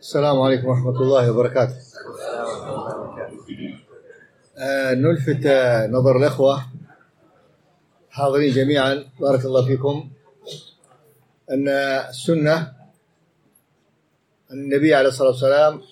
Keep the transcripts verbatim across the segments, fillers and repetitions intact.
السلام عليكم ورحمة الله وبركاته. آه نلفت آه نظر الأخوة حاضرين جميعا بارك الله فيكم أن السنة النبي عليه الصلاة والسلام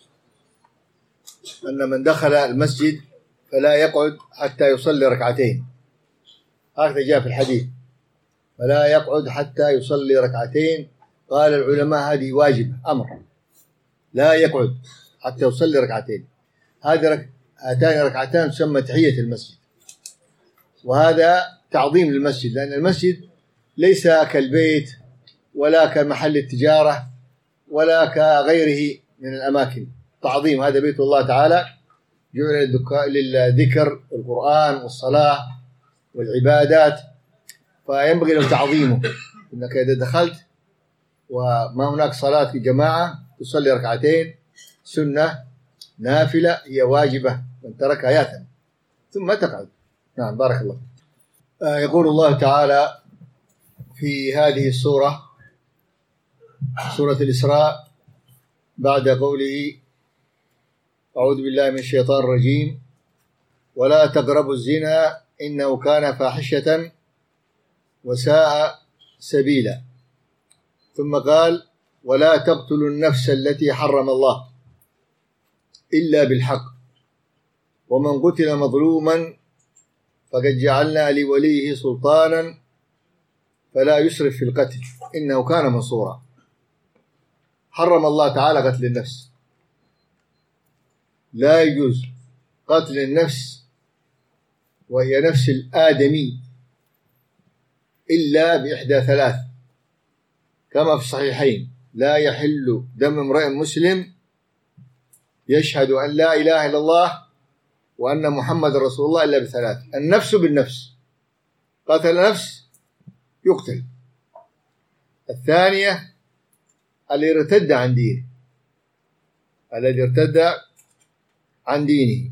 أن من دخل المسجد فلا يقعد حتى يصلي ركعتين، هكذا جاء في الحديث، فلا يقعد حتى يصلي ركعتين. قال العلماء هذه واجب أمر، لا يقعد حتى يصلي ركعتين. هذه رك... هاتان ركعتان تسمى تحية المسجد، وهذا تعظيم للمسجد، لأن المسجد ليس كالبيت ولا كمحل التجارة ولا كغيره من الأماكن. تعظيم، هذا بيت الله تعالى جعل للذكر والقرآن والصلاة والعبادات، فينبغي له تعظيمه. إنك إذا دخلت وما هناك صلاة في جماعة تصلي ركعتين سنة نافلة هي واجبة، من تركها ياثم، ثم تقعد. نعم بارك الله. آه يقول الله تعالى في هذه السورة، سورة الإسراء، بعد قوله أعوذ بالله من الشيطان الرجيم: ولا تقربوا الزنا إنه كان فاحشة وساء سبيلا. ثم قال: ولا تقتلوا النفس التي حرم الله إلا بالحق ومن قتل مظلوما فقد جعلنا لوليه سلطانا فلا يسرف في القتل إنه كان منصورا. حرم الله تعالى قتل النفس، لا يجوز قتل النفس وهي نفس الآدمي إلا بإحدى ثلاث، كما في الصحيحين: لا يحل دم امرئ مسلم يشهد أن لا إله إلا الله وأن محمد رسول الله إلا بثلاث: النفس بالنفس، قتل نفس يقتل. الثانية الذي ارتد عن دينه، الذي ارتد عن دينه.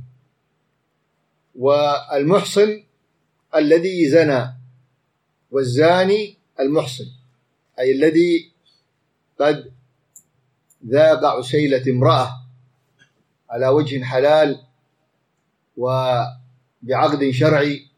والمحصن الذي زنى، والزاني المحصن أي الذي قد ذاق عسيلة امرأة على وجه حلال وبعقد شرعي،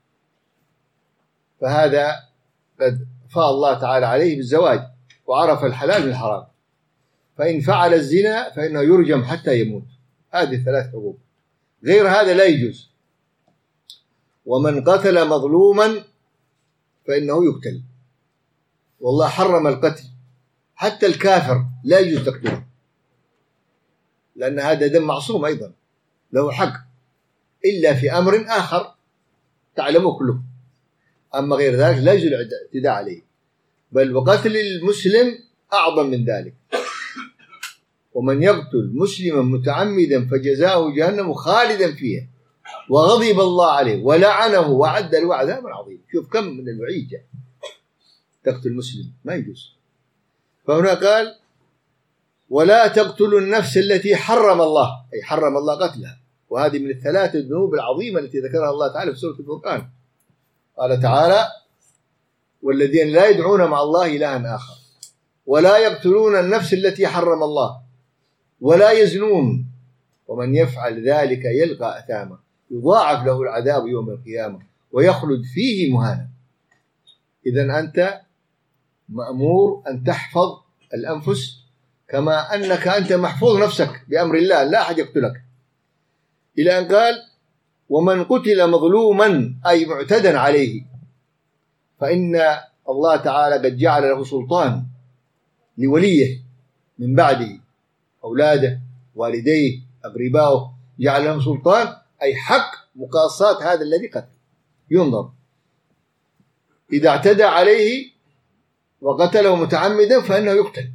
فهذا قد فاء الله تعالى عليه بالزواج وعرف الحلال من الحرام، فإن فعل الزنا فإنه يرجم حتى يموت. هذه ثلاث حقوق، غير هذا لا يجوز. ومن قتل مظلوما فإنه يقتل، والله حرم القتل، حتى الكافر لا يجوز تقتله، لأن هذا دم معصوم أيضا له حق، إلا في أمر آخر تعلمه كله، أما غير ذلك لا يجوز الاعتداء عليه، بل وقتل المسلم أعظم من ذلك. ومن يقتل مسلما متعمدا فجزاؤه جهنم خالدا فيها وغضب الله عليه ولعنه وعد له عذابا عظيما. شوف كم من الوعيد جاء، تقتل مسلم ما يجوز. فهنا قال: ولا تقتلوا النفس التي حرم الله، أي حرم الله قتلها، وهذه من الثلاث الذنوب العظيمة التي ذكرها الله تعالى في سورة الفرقان. قال تعالى: والذين لا يدعون مع الله إلها آخر ولا يقتلون النفس التي حرم الله ولا يزنون ومن يفعل ذلك يلقى أثاما يضاعف له العذاب يوم القيامة ويخلد فيه مهانا. إذن أنت مأمور أن تحفظ الأنفس كما أنك أنت محفوظ نفسك بأمر الله، لا أحد يقتلك. إلى أن قال: ومن قتل مظلوما أي معتدى عليه فإن الله تعالى قد جعل له سلطان لوليه من بعده، أولاده والديه أقربائه، جعل لهم سلطان أي حق مقاصات هذا الذي قتل. ينظر إذا اعتدى عليه وقتله متعمدا فإنه يقتل.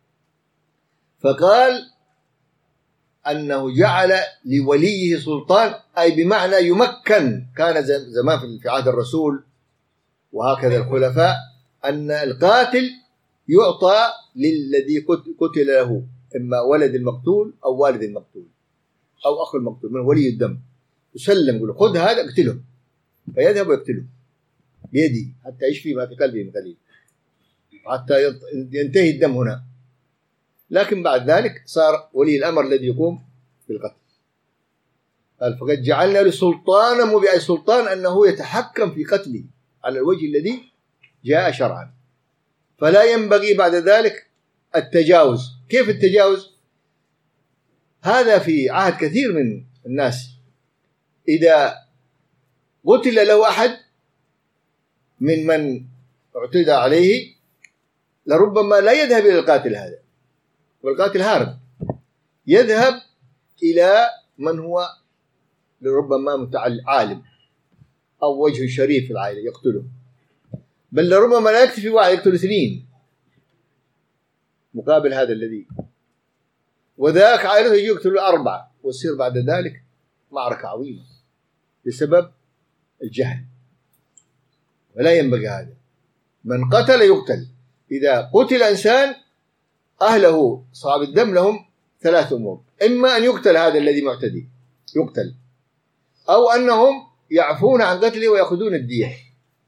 فقال أنه جعل لوليه سلطان أي بمعنى يمكن. كان زمان في عهد الرسول وهكذا الخلفاء أن القاتل يعطى للذي قتل له، إما ولد المقتول أو والد المقتول أو أخو المقتول من ولي الدم، يسلم يقول: خذ هذا اقتله، فيذهب ويقتله بيده حتى يشفي ما في قلبه من قليل، حتى ينتهي الدم هنا. لكن بعد ذلك صار ولي الأمر الذي يقوم بالقتل. قال فقد جعلنا لسلطانا مو بأي سلطان أنه يتحكم في قتله على الوجه الذي جاء شرعا، فلا ينبغي بعد ذلك التجاوز. كيف التجاوز؟ هذا في عهد كثير من الناس، إذا قتل له أحد من من اعتدى عليه لربما لا يذهب إلى القاتل هذا، والقاتل هارب، يذهب إلى من هو لربما متعلم عالم أو وجه شريف في العائلة يقتله، بل لربما لا يكتفي واحد، يقتل اثنين مقابل هذا الذي، وذاك عائلته يجي يقتل أربعة، وتصير بعد ذلك معركة عظيمة بسبب الجهل. ولا ينبغي هذا. من قتل يقتل. إذا قتل إنسان أهله صحاب الدم لهم ثلاث أمور: إما أن يقتل هذا الذي معتدي يقتل، أو أنهم يعفون عن قتله ويأخذون الدية،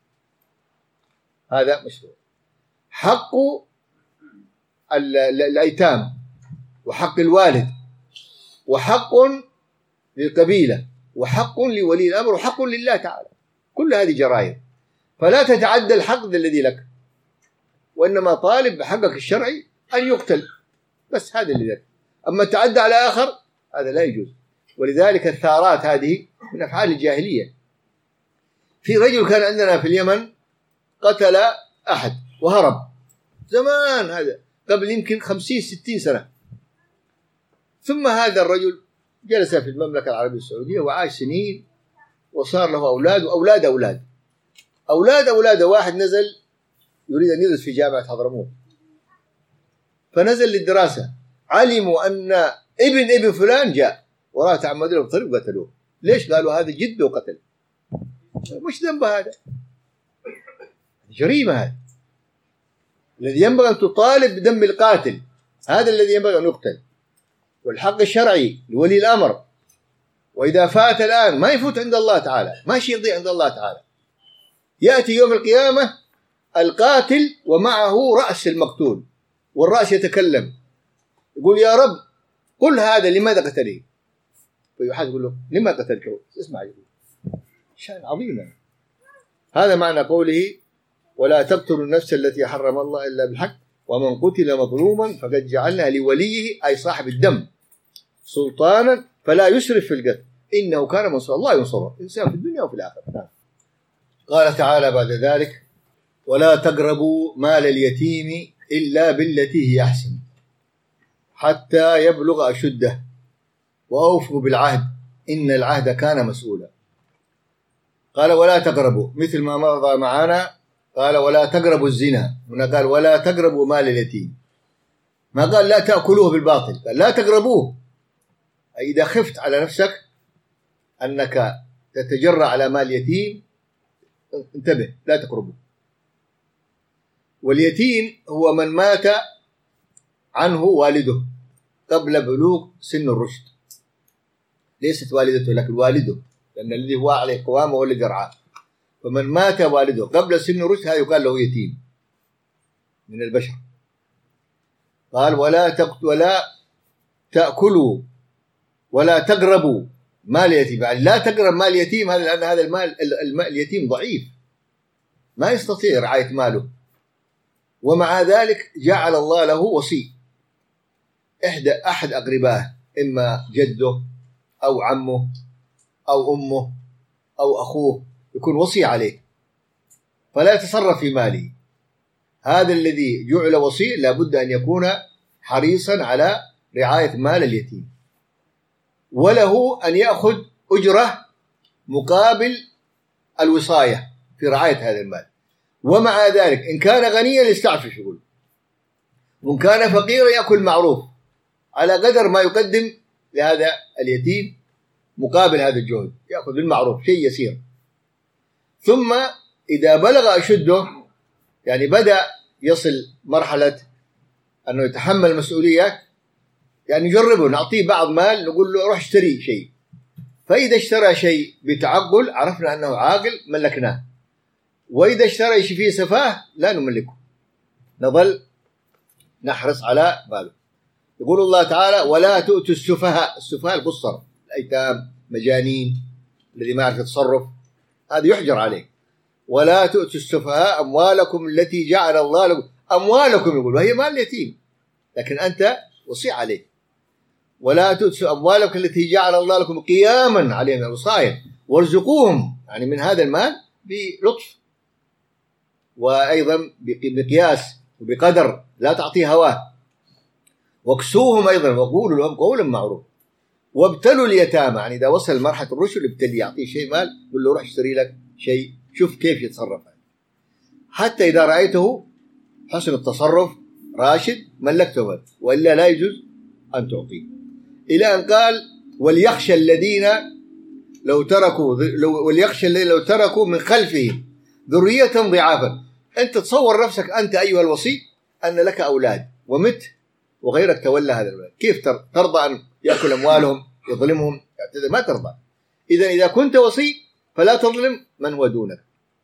هذا مشروع. حق الأيتام، وحق الوالد، وحق للقبيلة، وحق لولي الأمر، وحق لله تعالى. كل هذه جرائم، فلا تتعدى الحق الذي لك، وإنما طالب بحقك الشرعي أن يقتل، بس هذا اللي لك. أما تعدى على آخر هذا لا يجوز. ولذلك الثارات هذه من أفعال الجاهلية. في رجل كان عندنا في اليمن قتل أحد وهرب زمان، هذا قبل يمكن خمسين ستين سنة. ثم هذا الرجل جلس في المملكة العربية السعودية وعاش سنين، وصار له أولاد وأولاد أولاد أولاد أولاد واحد نزل يريد أن يدرس في جامعة حضرموت، فنزل للدراسة، علموا أن ابن ابن فلان جاء وراه تعمد له بالطريق وقتلوه. ليش؟ قالوا هذا جده قتل. مش ذنب هذا، جريمة. هذا الذي ينبغي أن تطالب بدم القاتل، هذا الذي ينبغي أن يقتل. والحق الشرعي لولي الأمر، وإذا فات الآن ما يفوت عند الله تعالى، ما شيء يضيع عند الله تعالى. يأتي يوم القيامة القاتل ومعه رأس المقتول، والرأس يتكلم يقول يا رب قل هذا لماذا قتله؟ فيحاسب يقول له لما قتلته؟ اسمع، يقول شأن عظيم. هذا معنى قوله ولا تقتلوا النفس التي حرم الله إلا بالحق ومن قتل مظلوما فقد جعلنا لوليه أي صاحب الدم سلطانا فلا يسرف في القتل إنه كان منصورا. الله ينصره الإنسان في الدنيا وفي الآخرة. قال تعالى بعد ذلك ولا تقربوا مال اليتيم إلا بالتي هي أحسن حتى يبلغ أشده وأوفوا بالعهد إن العهد كان مسؤولا. قال ولا تقربوا مثل ما مر معنا، قال ولا تقربوا الزنا، هنا قال ولا تقربوا مال اليتيم، ما قال لا تأكلوه بالباطل، قال لا تقربوه. أي إذا خفت على نفسك أنك تتجرأ على مال يتيم انتبه لا تقربه. واليتيم هو من مات عنه والده قبل بلوغ سن الرشد، ليست والدته لكن والده، لأن الذي هو عليه قوامه هو الذي يرعاه. فمن مات والده قبل سن الرشد هذا يقال له يتيم من البشر. قال ولا تقت ولا تأكلوا ولا تقربوا مال اليتيم، يعني لا تقرب مال اليتيم، هذا لأن هذا المال المال اليتيم ضعيف ما يستطيع رعاية ماله، ومع ذلك جعل الله له وصي، إحدى أحد أقربائه إما جده أو عمه أو أمه أو أخوه يكون وصي عليه فلا يتصرف في ماله. هذا الذي جعل وصي لابد أن يكون حريصا على رعاية مال اليتيم، وله أن يأخذ أجرة مقابل الوصاية في رعاية هذا المال. ومع ذلك إن كان غنيا يستعفف يقول، وإن كان فقيرا يأكل معروف على قدر ما يقدم لهذا اليتيم مقابل هذا الجهد، يأخذ بالمعروف شيء يسير. ثم إذا بلغ أشده يعني بدأ يصل مرحلة أنه يتحمل مسؤولية، يعني نجربه نعطيه بعض مال نقول له روح اشتري شيء، فإذا اشترى شيء بتعقل عرفنا أنه عاقل ملكناه، وإذا اشترى شيء فيه سفاه لا نملكه، نظل نحرص على باله. يقول الله تعالى ولا تؤتوا السفهاء، السفهاء القصر، الأيتام، مجانين، الذي ما يعرف يتصرف، هذا يحجر عليه. ولا تؤتوا السفهاء أموالكم التي جعل الله لكم، أموالكم يقول وهي مال اليتيم لكن أنت وصي عليه. ولا تؤتوا أموالكم التي جعل الله لكم قياما عليهم الوصايا وارزقوهم، يعني من هذا المال بلطف وأيضا بقياس وبقدر، لا تعطيه هواه. واكسوهم أيضا وقولوا لهم قولا معروف. وابتلوا اليتامى، يعني إذا وصل مرحلة الرشد ابتلي، يعطيه شيء مال قل له روح اشتري لك شيء، شوف كيف يتصرف، حتى إذا رأيته حسن التصرف راشد ملكته مال، وإلا لا يجوز أن تعطيه. إلى أن قال وليخشى الذين لو تركوا لو وليخشى الذين لو تركوا من خلفهم ذرية ضعافا. أنت تصور نفسك أنت أيها الوصي أن لك أولاد ومت وغيرك تولى هذا الولد، كيف ترضى أن يأكل أموالهم يظلمهم يعتذر؟ ما ترضى. إذا إذا كنت وصي فلا تظلم من هو دونك.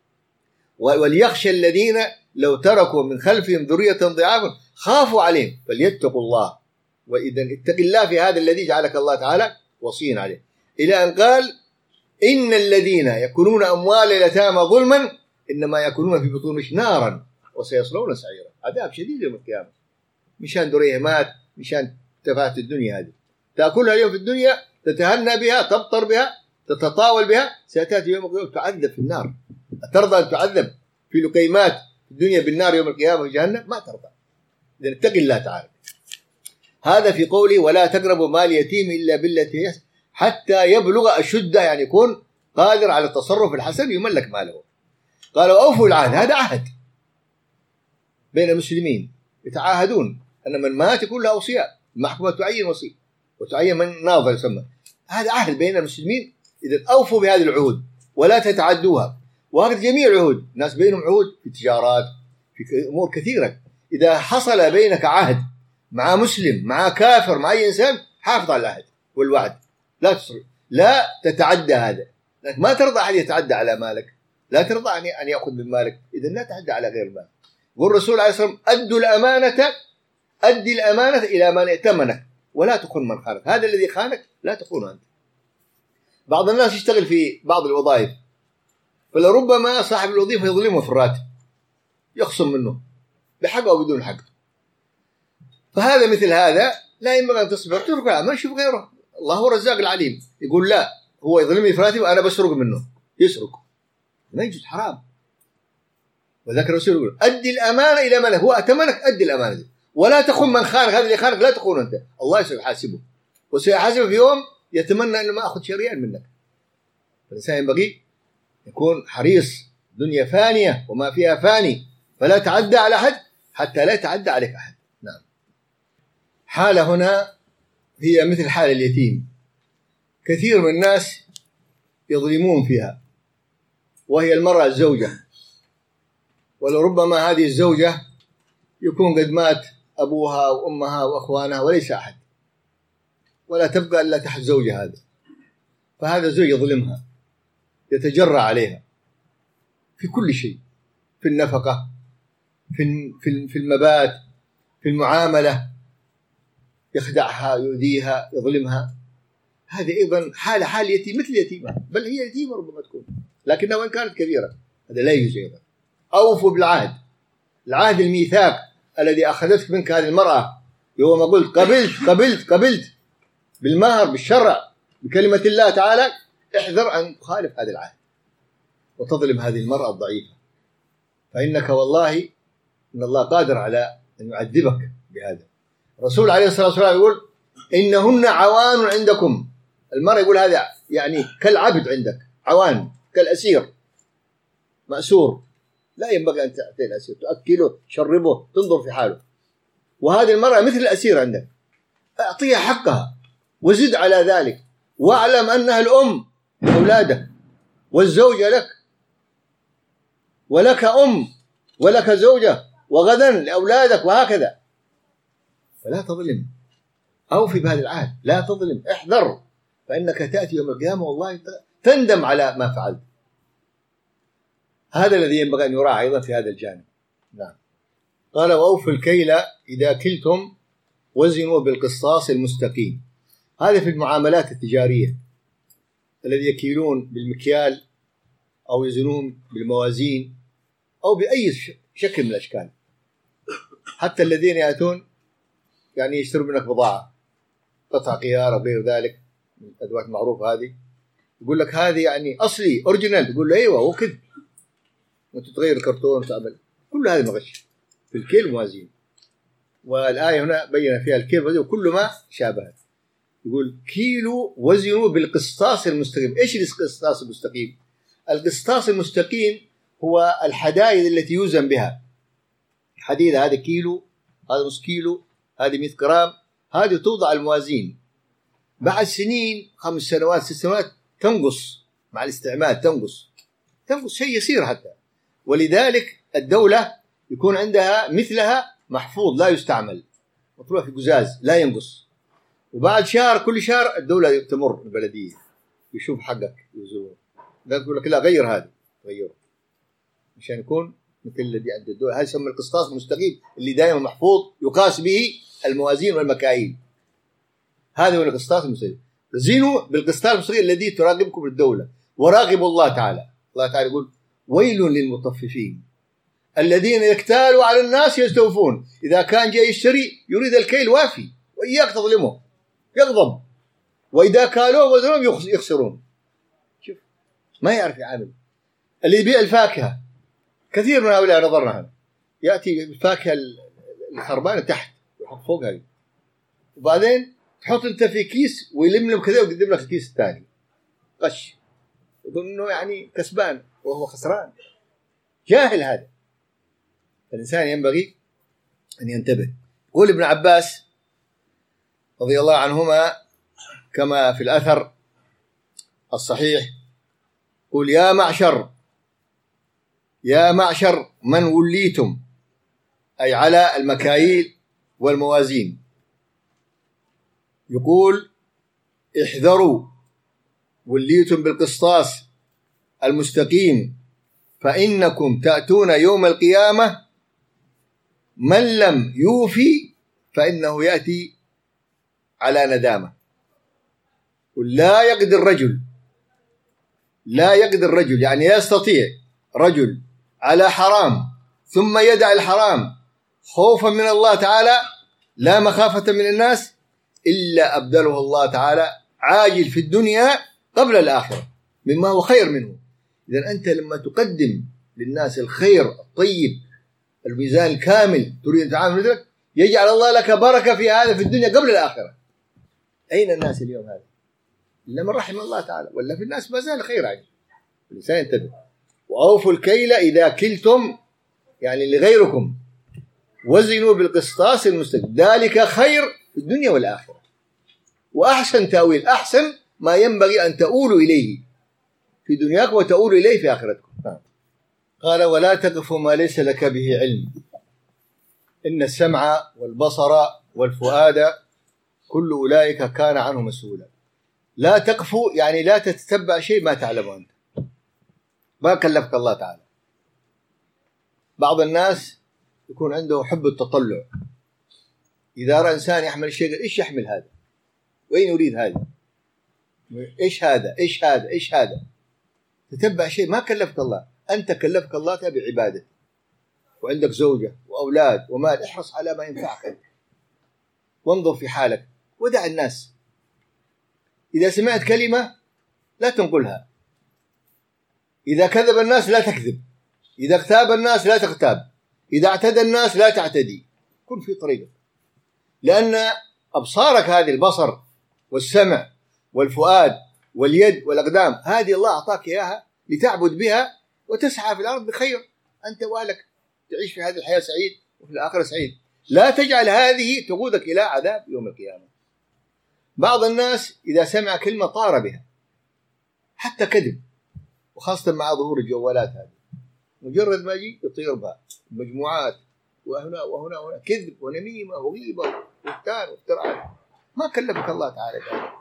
وليخشى الذين لو تركوا من خلفهم ذرية ضعافا خافوا عليهم فليتقوا الله. وإذا اتق الله في هذا الذي جعلك الله تعالى وصيا عليه. إلى أن قال إن الذين يأكلون أموال اليتامى ظلما إنما يأكلون في بطونهم نارا وسيصلون سعيرا. عذاب شديد يوم القيامة، مشان دريهمات، مشان تفاهة الدنيا هذه تأكلها اليوم في الدنيا، تتهنى بها، تبطر بها، تتطاول بها، ستأتي يوم القيامة تعذب في النار. أترضى أن تعذب في لقيمات في الدنيا بالنار يوم القيامة في جهنم؟ ما ترضى. إذن اتق الله تعالى. هذا في قوله ولا تقربوا مال يتيم إلا بالتي هي حتى يبلغ أشده، يعني يكون قادر على التصرف الحسن يملك ماله. قالوا أوفوا العهد، هذا عهد بين المسلمين يتعاهدون أن من مات يكون له أوصياء، المحكمة تعين وصي وتعين من ناظر يسمى، هذا عهد بين المسلمين. إذا أوفوا بهذه العهود ولا تتعدوها. وهذا جميع العهود، الناس بينهم عهود في التجارات في أمور كثيرة. إذا حصل بينك عهد مع مسلم مع كافر مع أي إنسان حافظ على العهد والوعد، لا تصرف، لا تتعدى هذا، لأنك ما ترضى أحد يتعدى على مالك، لا ترضى أن يأخذ من مالك، إذا لا تعدى على غير مالك. يقول الرسول عليه الصلاة والسلام أدوا الأمانة أدي الأمانة إلى من ائتمنك ولا تخن من خانك. هذا الذي خانك لا تخونه أنت. بعض الناس يشتغل في بعض الوظائف فلربما صاحب الوظيفة يظلمه في الراتب، يخصم منه بحق أو بدون حق. فهذا مثل هذا لا ينبغي أن تصبر، تترك ما نشوف غيره، الله هو الرزاق العليم. يقول لا هو يظلمني في راتب وأنا بسرق منه، يسرق، ما يجوز، حرام. وذكر الرسول يقول أدي الأمانة إلى من هو أتمنك، أدي الأمانة دي ولا تخن من خانك. هذا اللي خانك لا تخون أنت، الله سيحاسبه وسيحاسبه في يوم يتمنى أن ما أخذ شيئا منك. فالإنسان ينبغي يكون حريص، دنيا فانية وما فيها فاني، فلا تعدى على أحد حتى لا يتعدى عليك أحد. نعم. حالة هنا هي مثل حال اليتيم، كثير من الناس يظلمون فيها، وهي المرأة الزوجة. ولربما هذه الزوجة يكون قد مات أبوها وأمها وأخوانها وليس أحد، ولا تبقى إلا تحت زوجها هذا، فهذا الزوج يظلمها، يتجرأ عليها في كل شيء، في النفقة، في في المبات، في المعاملة، يخدعها، يؤذيها، يظلمها. هذه أيضا حالة حال يتيم مثل يتيمة، بل هي يتيمة ربما تكون، لكنها وإن كانت كبيرة هذا لا يجوز أيضا. أوفوا بالعهد، العهد الميثاق الذي أخذتك منك هذه المرأة يوم قلت قبلت قبلت قبلت بالمهر بالشرع بكلمة الله تعالى، احذر أن تخالف هذا العهد وتظلم هذه المرأة الضعيفة، فإنك والله إن الله قادر على أن يعذبك بهذا. الرسول عليه الصلاة والسلام يقول إنهن عوان عندكم. المرأة يقول هذا يعني كالعبد عندك، عوان كالأسير مأسور، لا ينبغي أن تعطي الأسير، تأكله تشربه تنظر في حاله. وهذه المرأة مثل الأسير عندك، أعطيها حقها وزد على ذلك، واعلم أنها الأم لأولادك والزوجة لك، ولك أم ولك زوجة وغدا لأولادك وهكذا، فلا تظلم. أوفي بهذا العهد، لا تظلم، احذر، فإنك تأتي يوم القيامة والله تندم على ما فعلت. هذا الذي ينبغي أن يراعى أيضا في هذا الجانب. نعم. قال وأوفوا الكيل إذا كلتم وزنوا بالقسطاس المستقيم. هذا في المعاملات التجارية، الذي يكيلون بالمكيال أو يزنون بالموازين أو بأي شكل من الأشكال. حتى الذين يأتون يعني يشتروا منك بضاعة، قطع غيار أو غير ذلك من الأدوات المعروفة هذه، يقول لك هذه يعني أصلي أوريجينال، تقول له أيوة هو كذب، وأنت تغير الكرتون وتعمل كل هذا مغش في الكيل والموازين. والآية هنا بين فيها الكيل والوزن وكل ما شابهت. يقول كيلو وزنوا بالقسطاس المستقيم. إيش القسطاس المستقيم؟ القسطاس المستقيم هو الحدائد التي يوزن بها. حديد هذا كيلو، هذا نص كيلو، هذه مئة جرام، هذه توضع الموازين. بعد سنين، خمس سنوات ست سنوات، تنقص مع الاستعمال، تنقص تنقص شيء يسير حتى. ولذلك الدولة يكون عندها مثلها محفوظ لا يستعمل، مطروح في قزاز لا ينقص. وبعد شهر، كل شهر الدولة تمر البلدية يشوف حقك يوزنوه، لا تقول لك لا غير هذا، غيره مشان يكون مثل الذي عند الدولة. هذا يسمى القسطاس المستقيم اللي دائما محفوظ يقاس به الموازين والمكاييل. هذا هو القسطاس المستقيم. زينوا بالقسطاس المستقيم الذي تراقبكم الدولة وراقبوا الله تعالى. الله تعالى يقول ويل للمطففين الذين يكتالوا على الناس يستوفون. إذا كان جاي يشتري يريد الكيل وافي وإياك تظلمه يغضب، وإذا كالوه وزنهم يخسرون. شوف ما يعرف يعامل. اللي يبيع الفاكهة كثير من هؤلاء نظرنا هنا، يأتي الفاكهة الخربانة تحت يحط فوقها، وبعدين تحط انت في كيس ويلملم كذا ويقدم لك الكيس الثاني قش، يظن انه يعني كسبان وهو خسران. جاهل هذا. الإنسان ينبغي أن ينتبه. يقول ابن عباس رضي الله عنهما كما في الأثر الصحيح، قل يا معشر يا معشر من وليتم، أي على المكاييل والموازين، يقول احذروا وليتم بالقسطاس المستقيم فإنكم تأتون يوم القيامة من لم يوفي فإنه يأتي على ندامة. لا يقدر الرجل لا يقدر الرجل يعني يستطيع رجل على حرام ثم يدع الحرام خوفا من الله تعالى لا مخافة من الناس، إلا أبدله الله تعالى عاجل في الدنيا قبل الآخرة مما هو خير منه. إذن أنت لما تقدم للناس الخير الطيب الميزان الكامل تريد أن تعامل مثلك، يجعل الله لك بركة في هذا في الدنيا قبل الآخرة. أين الناس اليوم هذا؟ إلا من رحم الله تعالى، ولا في الناس ما زال خير عجل. الإنسان ينتبه. وأوفوا الكيل إذا كلتم يعني لغيركم وزنوا بالقسطاس المستقيم ذلك خير في الدنيا والآخرة وأحسن تأويل. أحسن ما ينبغي أن تؤولوا إليه في دنياكم وتؤولوا إليه في آخرتكم. قال ولا تقف ما ليس لك به علم إن السمع والبصر والفؤاد كل أولئك كان عنه مسؤولا. لا تقفوا يعني لا تتتبع شيء ما تعلمه أنت، ما كلفك الله تعالى. بعض الناس يكون عنده حب التطلع، إذا رأى إنسان يحمل شيء إيش يحمل هذا، وين يريد هذا، إيش هذا إيش هذا إيش هذا. تتبع شيء ما كلفك الله. أنت كلفك الله بعبادة وعندك زوجة وأولاد ومال، احرص على ما ينفعك أنت وانظر في حالك ودع الناس. إذا سمعت كلمة لا تنقلها، إذا كذب الناس لا تكذب، إذا اغتاب الناس لا تغتاب، إذا اعتدى الناس لا تعتدي. كن في طريقك، لأن أبصارك هذه البصر والسمع والفؤاد واليد والأقدام هذه الله أعطاك إياها لتعبد بها وتسعى في الأرض بخير أنت وأهلك، تعيش في هذه الحياة سعيد وفي الآخرة سعيد. لا تجعل هذه تقودك إلى عذاب يوم القيامة. بعض الناس إذا سمع كلمة طار بها حتى كذب، وخاصة مع ظهور الجوالات هذه، مجرد ما يجي يطير بها مجموعات وهنا وهنا وهنا، كذب ونميمة وغيبة وبهتان وافتراءات. ما كلفك الله تعالى ذلك.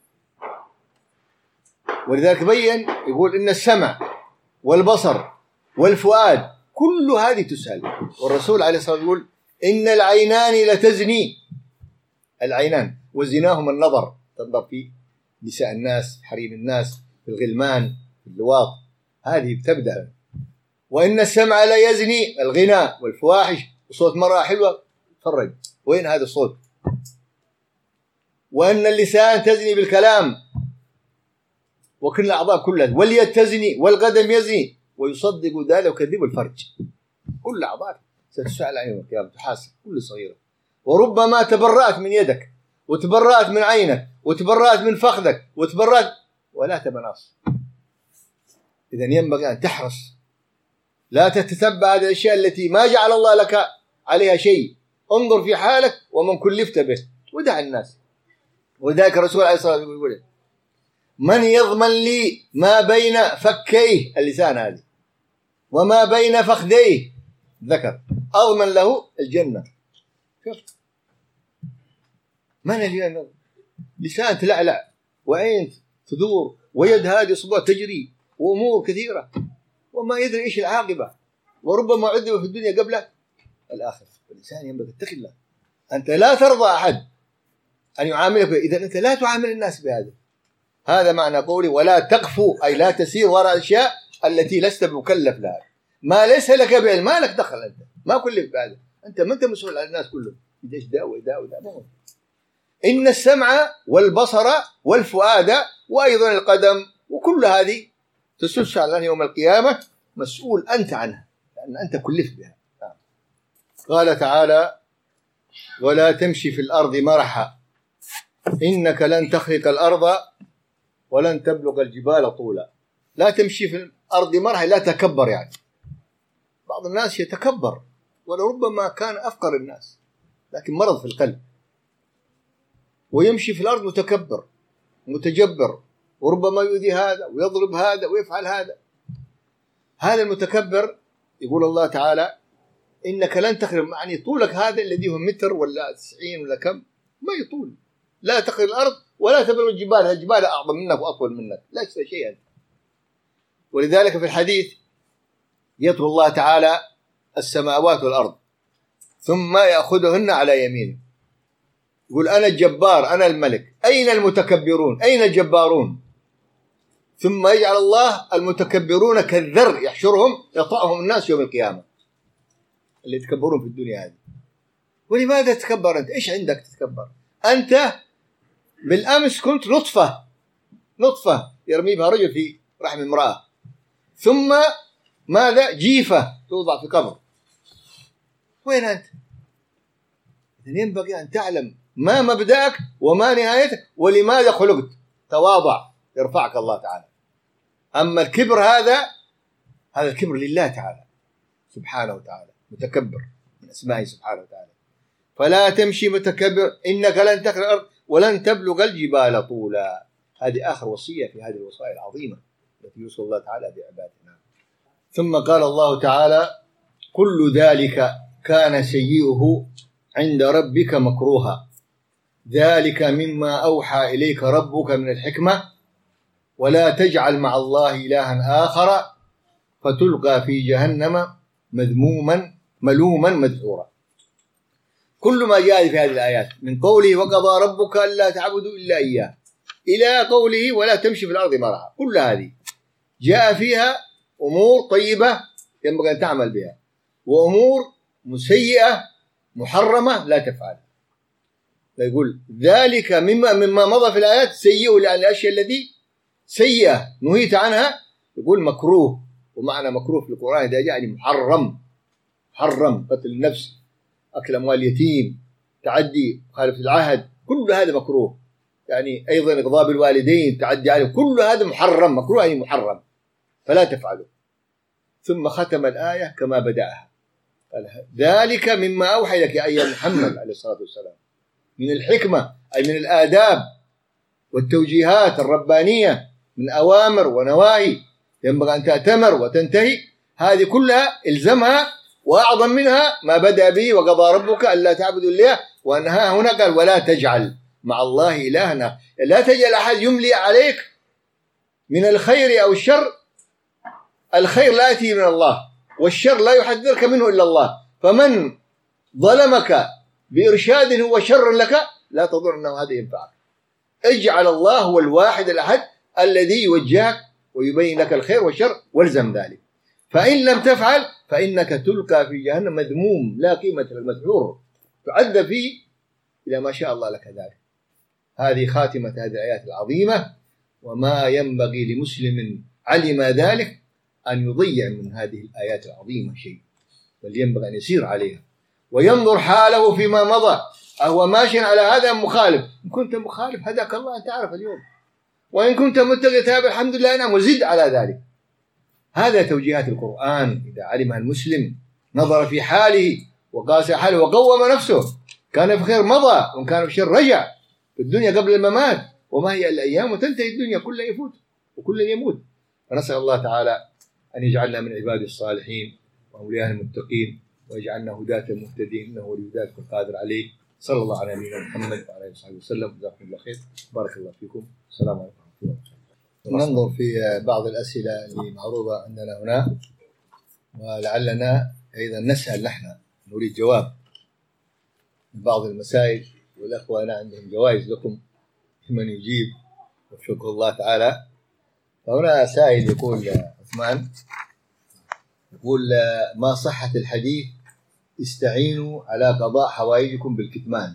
ولذلك بين يقول إن السمع والبصر والفؤاد كل هذه تسأل. والرسول عليه الصلاة والسلام يقول إن العينان لتزني العينان. وزناهما النظر، تنظر في نساء الناس، في حريم الناس، في الغلمان، في اللواط، هذه بتبدأ. وإن السمع لا يزني، الغناء والفواحش وصوت مرأة حلوة، فرج وين هذا الصوت. وأن اللسان تزني بالكلام، وكل الأعضاء كلها. واليد تزني، والقدم يزني، ويصدق ذلك ويكذب الفرج. كل الأعضاء ستسأل عن يوم القيامة، تحاسب كل صغيرة. وربما تبرأت من يدك، وتبرأت من عينك، وتبرأت من فخذك، وتبرأت ولا تبناص. إذا ينبغي أن تحرص، لا تتتبع هذه الأشياء التي ما جعل الله لك عليها شيء. انظر في حالك ومن كلفت به، ودع الناس. ولذلك الرسول عليه الصلاة والسلام يقول: من يضمن لي ما بين فكيه، اللسان هذه، وما بين فخذيه، ذكر، أضمن له الجنة. شوف من اليوم لسان تلعلع، وعين تدور، ويد هذه صبوع تجري، وأمور كثيرة، وما يدري إيش العاقبة، وربما عذب في الدنيا قبل الآخرة. الإنسان ينبغي يتقي الله. أنت لا ترضى أحد أن يعاملك، إذا أنت لا تعامل الناس بهذا. هذا معنى قولي: ولا تقفوا، أي لا تسير وراء الأشياء التي لست مكلف لها. ما ليس لك بعلم، ما لك دخل، أنت ما كلف بهذا، أنت ما أنت مسؤول عن الناس كلهم. إيش دا وإدا وإدا. إن السمع والبصر والفؤاد وأيضا القدم، وكل هذه تسلسل على يوم القيامة، مسؤول أنت عنها، لأن أنت كلفت بها. قال تعالى: ولا تمشي في الأرض مرحا إنك لن تخرق الأرض ولن تبلغ الجبال طولا. لا تمشي في الأرض مرحا، لا تكبر. يعني بعض الناس يتكبر، ولربما كان أفقر الناس، لكن مرض في القلب، ويمشي في الأرض متكبر متجبر، وربما يؤذي هذا ويضرب هذا ويفعل هذا. هذا المتكبر يقول الله تعالى: إنك لن تخرق، يعني طولك هذا الذي هو متر ولا تسعين ولا كم، ما يطول. لا تخرق الأرض ولا تبلغ الجبال، الجبال أعظم منك وأطول منك، لا تستطيع شيئا. ولذلك في الحديث يطوي الله تعالى السماوات والأرض ثم يأخذهن على يمينه، يقول: أنا الجبار، أنا الملك، أين المتكبرون، أين الجبارون؟ ثم يجعل الله المتكبرون كالذر يحشرهم يطأهم الناس يوم القيامة، اللي يتكبرون في الدنيا هذه. ولماذا تتكبر أنت؟ إيش عندك تتكبر؟ أنت بالأمس كنت نطفة نطفة يرمي بها رجل في رحم امرأة، ثم ماذا؟ جيفة توضع في قبر. وين أنت؟ ينبغي أن تعلم ما مبدأك وما نهايتك ولماذا خلقت. تواضع يرفعك الله تعالى. أما الكبر هذا هذا الكبر لله تعالى سبحانه وتعالى، متكبر من أسمائه سبحانه وتعالى. فلا تمشي متكبر إنك لن تخرق الأرض ولن تبلغ الجبال طولا. هذه آخر وصية في هذه الوصايا العظيمة التي يوصي الله تعالى بعبادنا. ثم قال الله تعالى: كل ذلك كان سيئه عند ربك مكروها، ذلك مما أوحى إليك ربك من الحكمة، ولا تجعل مع الله إلها آخر فتلقى في جهنم مذموما ملوما مدحورا. كل ما جاء في هذه الآيات من قوله: وقضى ربك ألا تعبدوا إلا إياه، إلى قوله: ولا تمشي في الأرض مرحا، كل هذه جاء فيها أمور طيبة ينبغي أن تعمل بها، وأمور مسيئة محرمة لا تفعل. يقول: ذلك مما مما مضى في الآيات سيئه، لأن الأشياء التي سيئة نهيت عنها يقول مكروه. ومعنى مكروه في القرآن إذا جاء يعني محرم، محرم، قتل النفس، أكل أموال اليتيم، تعدي، مخالفة العهد، كل هذا مكروه. يعني أيضا إغضاب الوالدين، تعدي عليه، كل هذا محرم، مكروه يعني محرم، فلا تفعله. ثم ختم الآية كما بدأها، قال: ذلك مما أوحى لك يا محمد عليه الصلاة والسلام من الحكمة، أي من الآداب والتوجيهات الربانية، من أوامر ونواهي ينبغي أن تأتمر وتنتهي، هذه كلها إلزمها. وأعظم منها ما بدأ به: وقضى ربك ألا تعبدوا إلا، وأنها هنا قال: ولا تجعل مع الله إلها. لا تجعل أحد يملي عليك من الخير أو الشر. الخير لا يأتي من الله، والشر لا يحذرك منه إلا الله. فمن ظلمك بإرشاد هو شر لك لا تظن أنه هذا ينفعك. اجعل الله هو الواحد الأحد الذي يوجهك ويبين لك الخير والشر، والزم ذلك. فإن لم تفعل فإنك تلقى في جهنم مذموم لا قيمة لك، مدحور، تعذب فيه إلى ما شاء الله لك ذلك. هذه خاتمة هذه الآيات العظيمة، وما ينبغي لمسلم علم ذلك أن يضيع من هذه الآيات العظيمة شيء، بل ينبغي أن يسير عليها وينظر حاله فيما مضى، أهو ماشي على هذا مخالف؟ إن كنت مخالف هداك الله، أنت تعرف اليوم، وإن كنت متقي تاب الحمد لله نعم، وزد على ذلك. هذا توجيهات القرآن إذا علمها المسلم نظر في حاله وقاس حاله وقوم نفسه، كان في خير مضى وإن كان في شر رجع في الدنيا قبل الممات، وما هي الأيام وتنتهي الدنيا، كل يفوت وكل يموت. فنسأل الله تعالى أن يجعلنا من عباده الصالحين وأولياء المتقين، ويجعلنا هداة مهتدين، إنه ولي ذلك القادر عليه. صلى الله على نبينا محمد وعلى آله وصحبه وسلم. جزاكم الله خير، بارك الله فيكم. السلام عليكم ورحمة الله. ننظر في بعض الأسئلة اللي معروضة عندنا هنا، ولعلنا أيضا نسأل نحن، نريد جواب من بعض المسائل، والأخوة أنا عندهم جوائز لكم من يجيب وفقه الله تعالى. فهنا سائل يقول عثمان، يقول ما صحة الحديث استعينوا على قضاء حوائجكم بالكتمان؟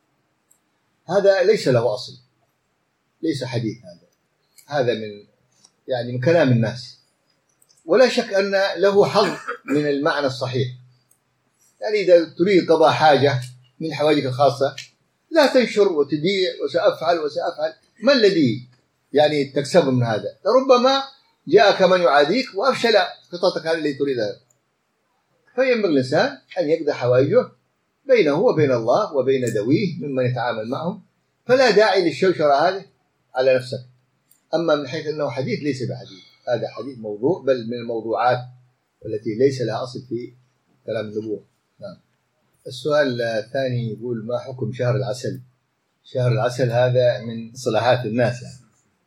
هذا ليس له أصل، ليس حديث، هذا هذا من يعني من كلام الناس، ولا شك أن له حظ من المعنى الصحيح. يعني إذا تريد قضاء حاجة من حوائجك الخاصة لا تنشر وتديع وسأفعل وسأفعل، ما الذي يعني تكسب من هذا؟ ربما جاءك من يعاديك وأفشل خطتك هذه اللي تريدها. فينبغي الإنسان أن يقضي حوائجه بينه وبين الله وبين ذويه ممن يتعامل معهم، فلا داعي للشوشرة هذه على نفسك. أما من حيث أنه حديث، ليس بحديث، هذا حديث موضوع، بل من الموضوعات التي ليس لها أصل في كلام النبوة. نعم. السؤال الثاني يقول ما حكم شهر العسل؟ شهر العسل هذا من صلاحات الناس يعني،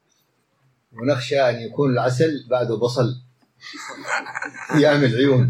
ونخشى أن يكون العسل بعده بصل يعمل عيون.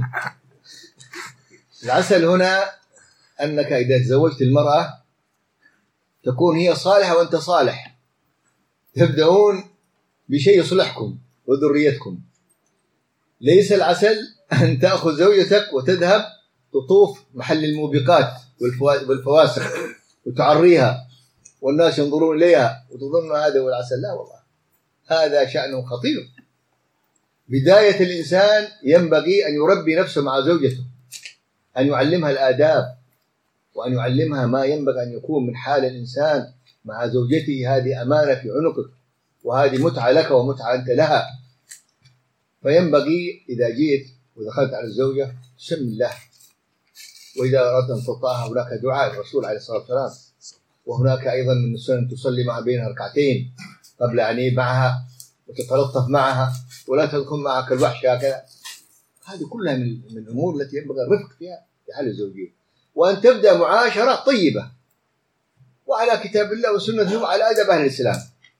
العسل هنا أنك إذا تزوجت المرأة تكون هي صالحة وأنت صالح، تبدأون بشيء يصلحكم وذريتكم. ليس العسل أن تأخذ زوجتك وتذهب تطوف محل الموبقات والفواسق وتعريها والناس ينظرون إليها وتظن هذا هو العسل. لا والله، هذا شأنه خطير. بداية الإنسان ينبغي أن يربي نفسه مع زوجته، أن يعلمها الآداب، وأن يعلمها ما ينبغي أن يكون من حال الإنسان مع زوجته. هذه أمانة في عنقك، وهذه متعة لك ومتعة أنت لها. فينبغي إذا جئت ودخلت على الزوجة سم الله، وإذا أردت أن تطاها هناك دعاء الرسول عليه الصلاة والسلام، وهناك أيضا من السنن تصلي مع بينها ركعتين قبل أن معها وتتلطف معها، ولا تدخل معها كالوحش هكذا. هذه كلها من من الأمور التي ينبغي الرفق فيها في حال الزوجية، وأن تبدأ معاشرة طيبة وعلى كتاب الله وسنته وعلى أدب أهل الإسلام،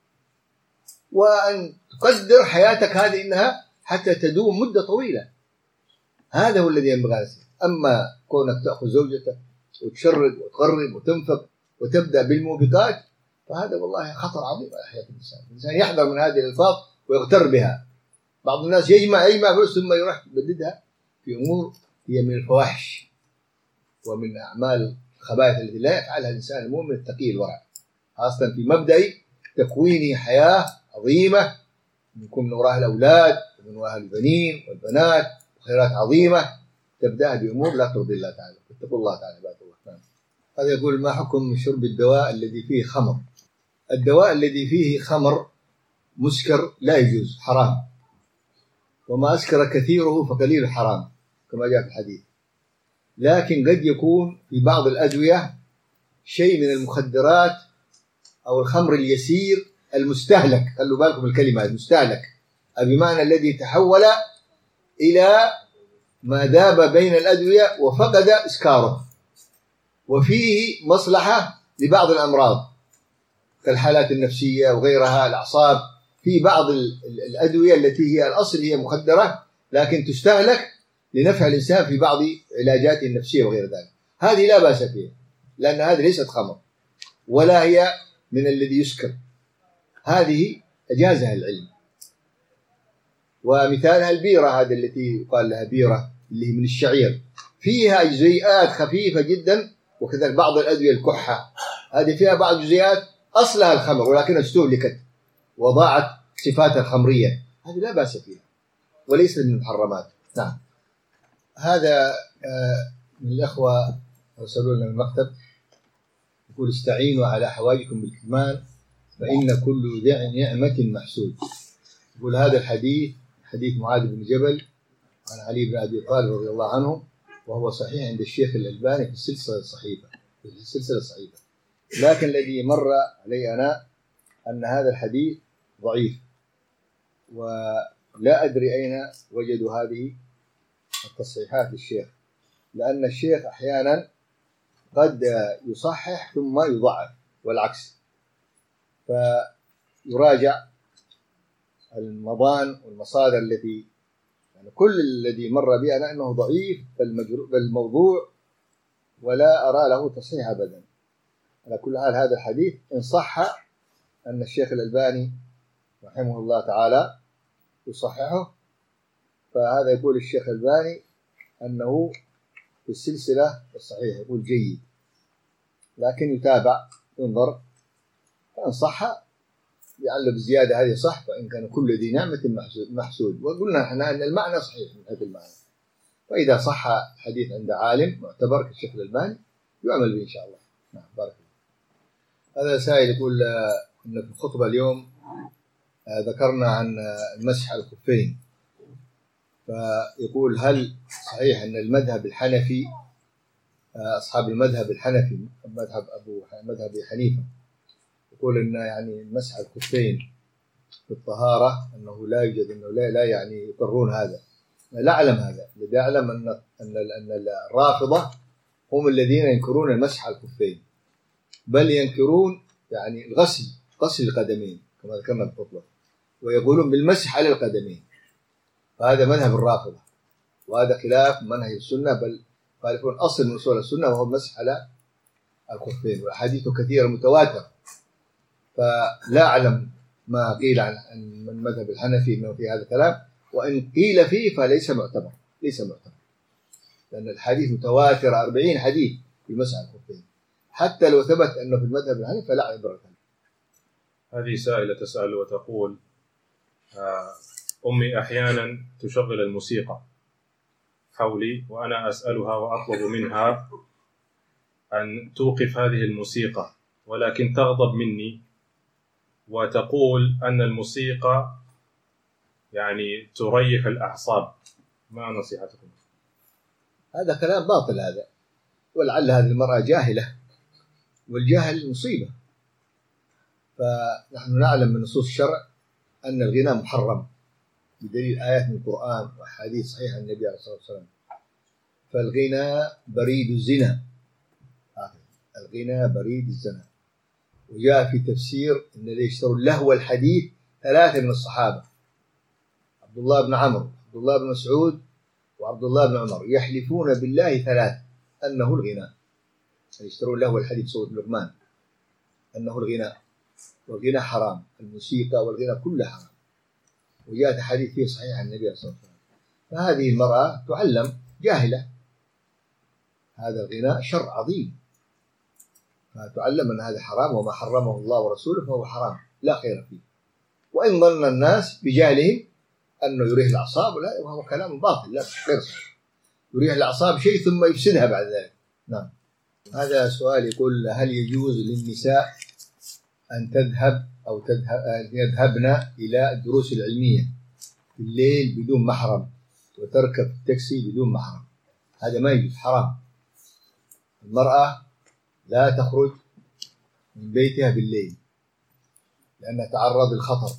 وأن تقدر حياتك هذه إنها حتى تدوم مدة طويلة. هذا هو الذي ينبغي على الإسلام. أما كونك تأخذ زوجتك وتشرد وتغرب وتنفق وتبدأ بالموبقات، فهذا والله خطر عظيم على حياة الإنسان. الإنسان يحذر من هذه الألفاظ ويغتر بها. بعض الناس يجمع يجمع فلوس ثم يروح يبددها في أمور هي من الفواحش ومن أعمال الخبائث التي لا يفعلها الإنسان المؤمن التقي الورع، خاصة في مبدأ تكوين حياة عظيمة يكون من وراء الأولاد ومن وراء البنين والبنات وخيرات عظيمة تبدأها بأمور لا ترضي الله تعالى. اتقوا الله تعالى عباد الله. هذا يقول ما حكم شرب الدواء الذي فيه خمر؟ الدواء الذي فيه خمر مسكر لا يجوز، حرام، وما أسكر كثيره فقليل حرام كما جاء في الحديث. لكن قد يكون في بعض الأدوية شيء من المخدرات أو الخمر اليسير المستهلك، خلوا بالكم الكلمة المستهلك، بمعنى الذي تحول إلى ما ذاب بين الأدوية وفقد إسكاره، وفيه مصلحة لبعض الأمراض كالحالات النفسية وغيرها، الأعصاب. في بعض الأدوية التي هي الأصل هي مخدرة لكن تستهلك لنفع الإنسان في بعض علاجاته النفسية وغير ذلك، هذه لا بأس فيها لأن هذه ليست خمر. ولا هي من الذي يسكر، هذه أجازها العلم. ومثالها البيرة هذه التي يقال لها بيرة اللي من الشعير، فيها جزيئات خفيفة جدا، وكذلك بعض الأدوية الكحة هذه فيها بعض جزيئات أصلها الخمر ولكنها استهلكت وضاعت صفاتها الخمرية، هذه لا بأس فيها وليس من المحرمات. نعم. هذا من الأخوة أرسلوا لنا المكتب يقول استعينوا على حوائجكم بالكتمان فإن كل نعمة محسود. يقول هذا الحديث حديث معاذ بن جبل عن علي بن أبي طالب رضي الله عنه، وهو صحيح عند الشيخ الألباني في السلسلة الصحيحة في السلسلة الصحيحة، لكن الذي مر علي أنا أن هذا الحديث ضعيف، ولا أدري أين وجدوا هذه التصحيحات للشيخ، لأن الشيخ أحيانا قد يصحح ثم يضعف والعكس، فيراجع المضان والمصادر التي يعني كل الذي مر بي أنا أنه ضعيف بالموضوع ولا أرى له تصحيح أبدا. على كل حال هذا الحديث إن صح أن الشيخ الألباني رحمه الله تعالى يصححه، فهذا يقول الشيخ الألباني أنه في السلسلة الصحيحة يقول جيد، لكن يتابع ينظر، فإن صح لعل بالزيادة هذه صح، فإن كان كل ذي نعمة محسود. وقلنا احنا أن المعنى صحيح من هذا المعنى، فإذا صح حديث عند عالم معتبر كالشيخ الألباني يعمل به إن شاء الله. نعم بارك الله. هذا سائل يقول أن في الخطبة اليوم ذكرنا عن المسح على الخفين، فيقول هل صحيح أن المذهب الحنفي أصحاب المذهب الحنفي مذهب أبو مذهب حنيفة يقول أن يعني المسح على الخفين في الطهارة أنه لا يوجد، أنه لا لا يعني يقرون هذا. لا أعلم هذا، الذي أعلم أن أن أن الرافضة هم الذين ينكرون المسح على الخفين، بل ينكرون يعني الغسل غسل القدمين كما ذكرنا في الخطبة، ويقولون بالمسح على القدمين، فهذا مذهب الرافضة، وهذا خلاف منهج السنة، بل يخالفون أصل من أصول السنة وهو المسح على الخفين، والأحاديث كثيرة متواترة، فلا أعلم ما قيل عن المذهب الحنفي أنه في هذا الكلام، وإن قيل فيه فليس معتبر ليس معتبر لأن الحديث متواترة أربعين حديث في مسح الخفين، حتى لو ثبت أنه في المذهب الحنفي فلا عبرة. هذه سائلة تسأل وتقول أمي أحيانا تشغل الموسيقى حولي، وأنا أسألها وأطلب منها أن توقف هذه الموسيقى، ولكن تغضب مني وتقول أن الموسيقى يعني تريح الأعصاب، ما نصيحتكم؟ هذا كلام باطل هذا، ولعل هذه المرأة جاهلة، والجاهل مصيبة. فنحن نعلم من نصوص الشرع أن الغناء محرم بدليل آيات من القرآن وحديث صحيح عن النبي عليه الصلاة والسلام. فالغناء بريد الزنا، الغناء بريد الزنا. وجاء في تفسير أن اللي يشتروا اللهو والحديث ثلاثة من الصحابة، عبد الله بن عمرو، عبد الله بن مسعود، وعبد الله بن عمر، يحلفون بالله ثلاث أنه الغناء، يشترون اللهو والحديث صوت لقمان أنه الغناء، والغناء حرام، الموسيقى والغناء كلها حرام، وجاءت حديث فيه صحيح عن النبي صلى الله عليه وسلم. فهذه المرأة تعلم جاهلة، هذا الغناء شر عظيم، فتعلم أن هذا حرام، وما حرمه الله ورسوله فهو حرام لا خير فيه. وإن ظن الناس بجهلهم أنه يريح الأعصاب، لا، وهو كلام باطل لا غير صحيح، يريح الأعصاب شيء ثم يفسدها بعد ذلك. نعم. هذا سؤال يقول هل يجوز للنساء أن تذهب أو تذهب يذهبن إلى الدروس العلمية في الليل بدون محرم وتركب التاكسي بدون محرم؟ هذا ما يجوز، حرام. المرأة لا تخرج من بيتها بالليل لأنها تعرض للخطر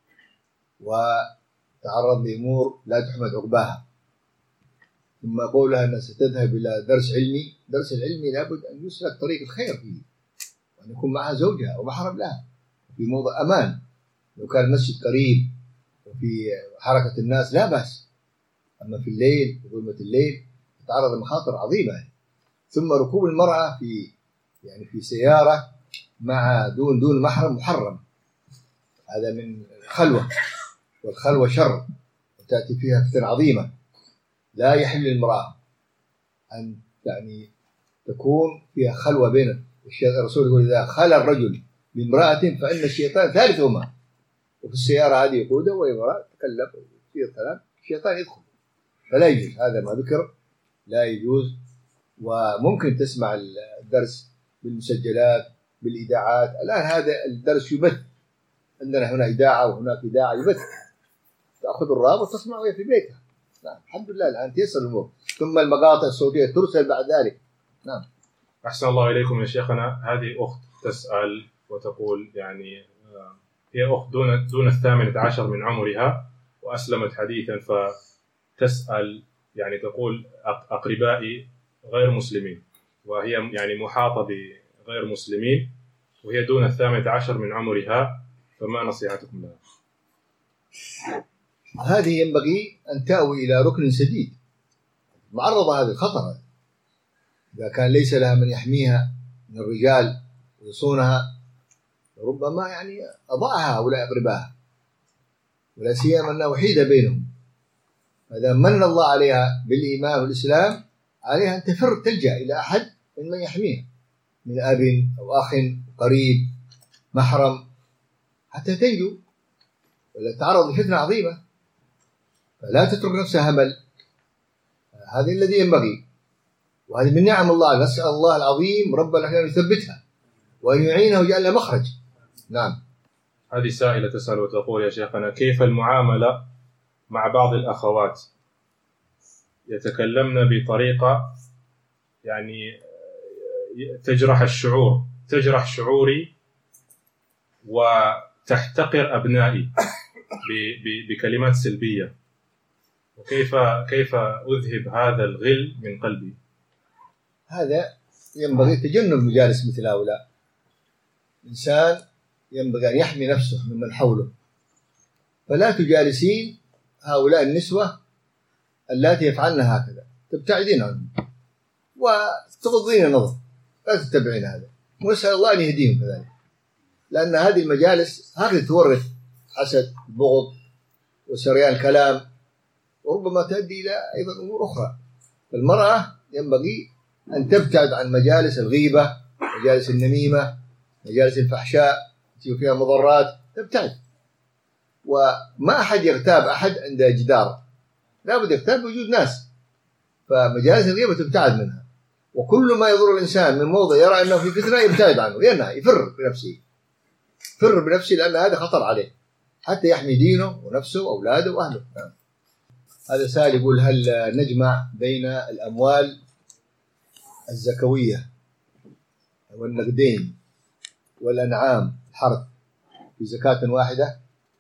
وتعرض لأمور لا تحمد عقباها. ثم قولها أنها ستذهب إلى درس علمي، درس العلمي لابد أن يسلك طريق الخير فيه، وأن يكون معها زوجها أو محرم لها في موضع أمان. لو كان المسجد قريب وفي حركة الناس لا بأس، أما في الليل في ظلمة الليل تتعرض لمخاطر عظيمة. ثم ركوب المرأة في يعني في سيارة مع دون دون محرم محرم، هذا من الخلوة، والخلوة شر وتأتي فيها فتن عظيمة. لا يحل للمرأة أن يعني تكون فيها خلوة بين الرسول يقول إذا خلى الرجل بامرأة فإن الشيطان ثالثهما، وفي السيارة هذه يقودها وهي امرأة تكلم وتصير كلام الشيطان يدخل، فلا يجوز، هذا ما ذكر لا يجوز. وممكن تسمع الدرس بالمسجلات بالإذاعات، الآن هذا الدرس يبث، عندنا هنا إذاعة وهناك إذاعة يبث، تأخذ الرابط وتسمع وهي في بيتها. نعم الحمد لله الآن تيسر الأمور، ثم المقاطع الصوتية ترسل بعد ذلك. نعم. أحسن الله إليكم يا شيخنا. هذه أخت تسأل وتقول يعني هي أخت دون دون الثامنة عشر من عمرها وأسلمت حديثا، فتسأل يعني تقول أقربائي غير مسلمين، وهي يعني محاطة بغير مسلمين وهي دون الثامنة عشر من عمرها، فما نصيحتكم لها؟ هذه ينبغي أن تأوي إلى ركن سديد، معرضة هذا الخطر. إذا كان ليس لها من يحميها من الرجال ويصونها ربما يعني أضاعها هؤلاء أقربائها، ولا سيما أنها وحيدة بينهم. فإذا من الله عليها بالإيمان والإسلام عليها أن تفر تلجأ إلى أحد من من يحميها من أب أو أخ قريب محرم حتى تنجو، ولا تعرض لفتنة عظيمة. فلا تترك نفسها همل، هذا الذي ينبغي، وهذه من نعم الله. نسأل الله العظيم رب العالمين أن يثبتها وأن يعينها ويجعل لها مخرج. نعم. هذه سائلة تسأل وتقول يا شيخنا كيف المعاملة مع بعض الأخوات يتكلمن بطريقة يعني تجرح الشعور تجرح شعوري وتحتقر أبنائي بكلمات سلبية، وكيف كيف أذهب هذا الغل من قلبي؟ هذا ينبغي تجنب مجالس مثل هؤلاء. الإنسان ينبغي أن يحمي نفسه ممن حوله، فلا تجالسين هؤلاء النسوة اللاتي يفعلن هكذا، تبتعدين عنهم وتغضين النظر، لا تتبعين هذا، ونسأل الله أن يهديهم كذلك، لأن هذه المجالس هكذا تورث حسد بغض وسريان الكلام، وربما تؤدي إلى أيضا أمور أخرى. فالمرأة ينبغي أن تبتعد عن مجالس الغيبة، مجالس النميمة، مجالس الفحشاء التي فيها مضرات، تبتعد. وما أحد يغتاب أحد عند جدار، لا بد يغتاب بوجود ناس، فمجالس الغيبة تبتعد منها. وكل ما يضر الإنسان من موضع يرى أنه في فتنة يبتعد عنه، ينهى يفر بنفسه، يفر بنفسه، لأن هذا خطر عليه حتى يحمي دينه ونفسه وأولاده وأهله. هذا سائل يقول هل نجمع بين الأموال الزكوية والنقدين والأنعام الحرث في زكاة واحدة؟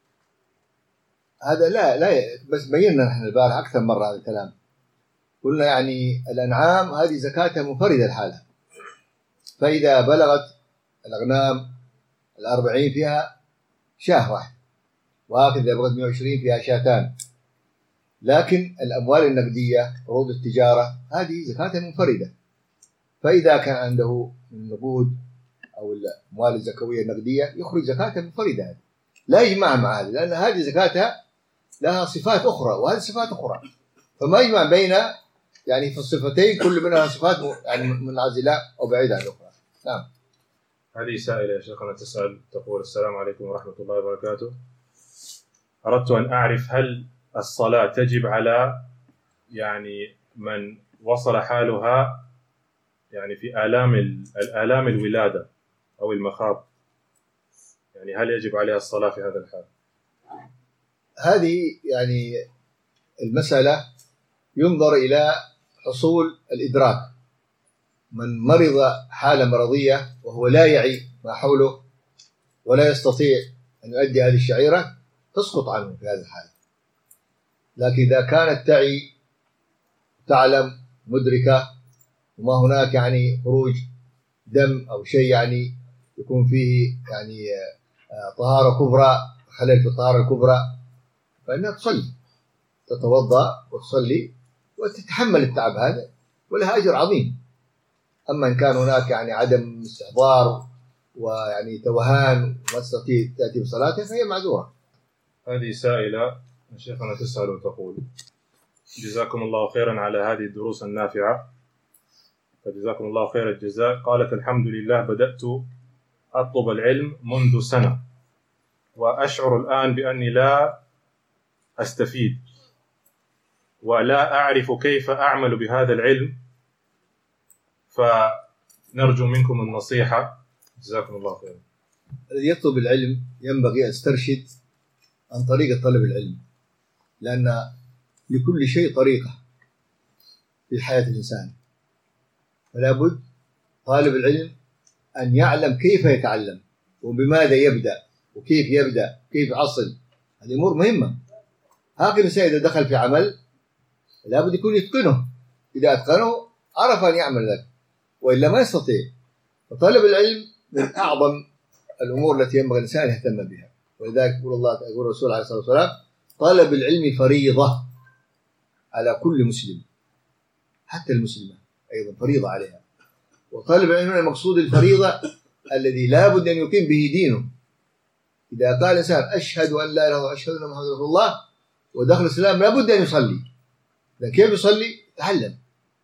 هذا لا لا بس بينا نحن البارح أكثر مرة هذا الكلام، قلنا يعني الأنعام هذه زكاتها منفردة لحالها، فإذا بلغت الأغنام الأربعين فيها شاه واحد، وهكذا إذا بلغت مئة وعشرين فيها شاتان. لكن الأموال النقدية عروض التجارة هذه زكاتها منفردة، فإذا كان عنده من النقود أو الأموال الزكوية النقدية يخرج زكاتها منفردة، هذه لا يجمع مع هذه، لأن هذه زكاتها لها صفات أخرى وهذه صفات أخرى، فما يجمع بين يعني في الصفتين كل منها صفات يعني منعزلة أو بعيدة عن الأخرى. نعم. هذه سائلة يا شيخنا تسأل تقول السلام عليكم ورحمة الله وبركاته، أردت أن أعرف هل الصلاة تجب على يعني من وصل حالها يعني في آلام الآلام الولادة أو المخاض، يعني هل يجب عليها الصلاة في هذا الحال؟ هذه يعني المسألة ينظر إلى حصول الإدراك. من مرض حالة مرضية وهو لا يعي ما حوله ولا يستطيع أن يؤدي هذه الشعيرة تسقط عنه في هذا الحال. لكن إذا كانت تعي تعلم مدركة وما هناك يعني خروج دم أو شيء يعني يكون فيه يعني طهارة كبرى، خلل في الطهارة الكبرى، فإنها تصلي، تتوضأ وتصلي وتتحمل التعب هذا ولها أجر عظيم. أما إن كان هناك يعني عدم استحضار ويعني توهان وما تستطيع تأتي بصلاتها فهي معذورة. هذه سائلة شيخنا تسأل وتقول: جزاكم الله خيرا على هذه الدروس النافعة، فجزاكم الله خير الجزاء. قالت: الحمد لله، بدأت أطلب العلم منذ سنة، وأشعر الآن بأني لا أستفيد ولا أعرف كيف أعمل بهذا العلم، فنرجو منكم النصيحة، جزاكم الله خيرا. الذي يطلب العلم ينبغي أن يسترشد عن طريقة طلب العلم، لأن لكل شيء طريقة في حياة الإنسان، فلا بد طالب العلم أن يعلم كيف يتعلم وبماذا يبدأ وكيف يبدأ كيف يحصل. هذه أمور مهمة. هكذا الإنسان إذا دخل في عمل لا بد يكون يتقنه، إذا أتقنه عرف أن يعمل ذلك، وإلا ما يستطيع. فطلب العلم من أعظم الأمور التي ينبغي الإنسان يهتم بها، ولذلك يقول الله يقول الرسول عليه الصلاة والسلام: طلب العلم فريضة على كل مسلم، حتى المسلمة أيضا فريضة عليها. وطلب العلم المقصود الفريضة الذي لا بد أن يقيم به دينه. إذا قال الإنسان أشهد أن لا إله إلا الله وأشهد أن محمدا رسول الله ودخل الإسلام لا بد أن يصلي، لكن كيف يصلي؟ تعلم.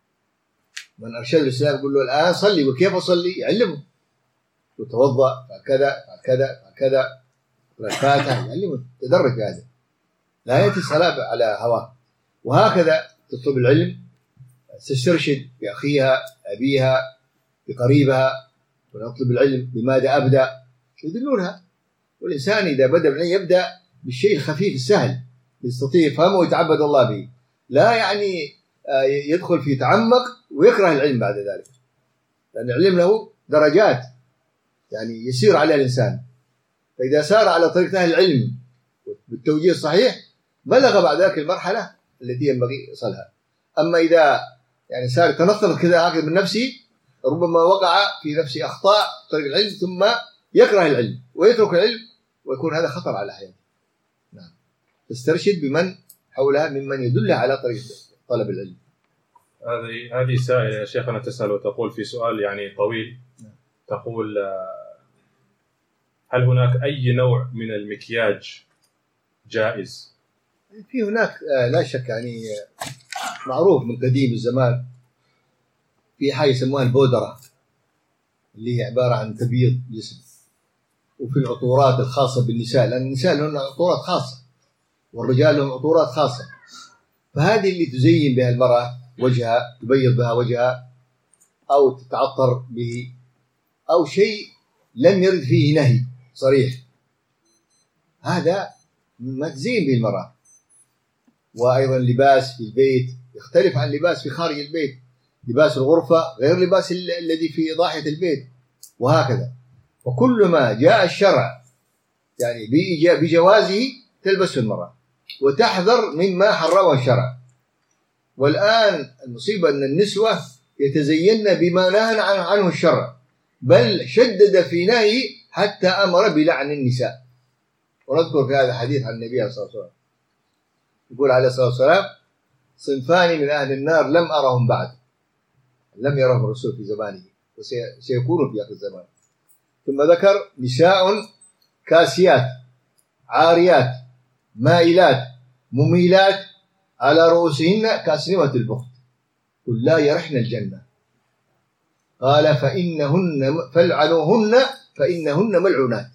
من أرشد الإسلام يقول له الآن صلي، وكيف أصلي؟ يعلمه. يتوضأ كذا كذا كذا، الفاتحة يعلمه، تدرج في هذا، لا يأتي الصلاة على هواه. وهكذا تطلب العلم، تسترشد بأخيها أبيها بقريبها، ونطلب العلم بماذا أبدأ يدلونها. والإنسان إذا بدأ بالعلم يبدأ بالشيء الخفيف السهل يستطيع يفهمه ويتعبد الله به، لا يعني يدخل في تعمق ويكره العلم بعد ذلك، لأن العلم له درجات يعني يسير عليها الإنسان. فإذا سار على طريق أهل العلم بالتوجيه الصحيح بلغ بعد ذلك المرحلة التي ينبغي يصلها. أما إذا يعني سار تنطلق كذا هكذا من نفسه ربما وقع في نفسه أخطاء طريق العلم ثم يكره العلم ويترك العلم، ويكون هذا خطر على حياته. نعم، تسترشد بمن حولها ممن يدلها على طريق طلب العلم. هذه هذه سائلة يا شيخنا تسأل وتقول في سؤال يعني طويل. نعم. تقول: هل هناك أي نوع من المكياج جائز؟ في هناك لا شك يعني معروف من قديم الزمان، في حاجة يسموها البودرة اللي هي عبارة عن تبييض جسم، وفي العطورات الخاصة بالنساء، لأن النساء لهم عطورات خاصة والرجال لهم عطورات خاصة. فهذه اللي تزين بها المرأة وجهها، تبيض بها وجهها أو تتعطر به، أو شيء لم يرد فيه نهي صريح، هذا ما تزين به المرأة. وأيضا اللباس في البيت يختلف عن لباس في خارج البيت، لباس الغرفة غير لباس الذي في ضاحية البيت، وهكذا. وكل ما جاء الشرع يعني بجوازه تلبسه المرأة، وتحذر مما حرمه الشرع. والآن المصيبة أن النسوة يتزين بما نهى عنه الشرع، بل شدد في نهي حتى أمر بلعن النساء. ونذكر في هذا حديث عن النبي صلى الله عليه وسلم، يقول عليه الصلاة والسلام: صنفان من أهل النار لم أرهم بعد، لم يرهم الرسول في زمانه وسيكونوا في آخر الزمان. ثم ذكر: نساء كاسيات عاريات مائلات مميلات على رؤوسهن كأسنمة البخت، قل لا يرحن الجنة. قال: فإنهن فالعنوهن فإنهن ملعونات.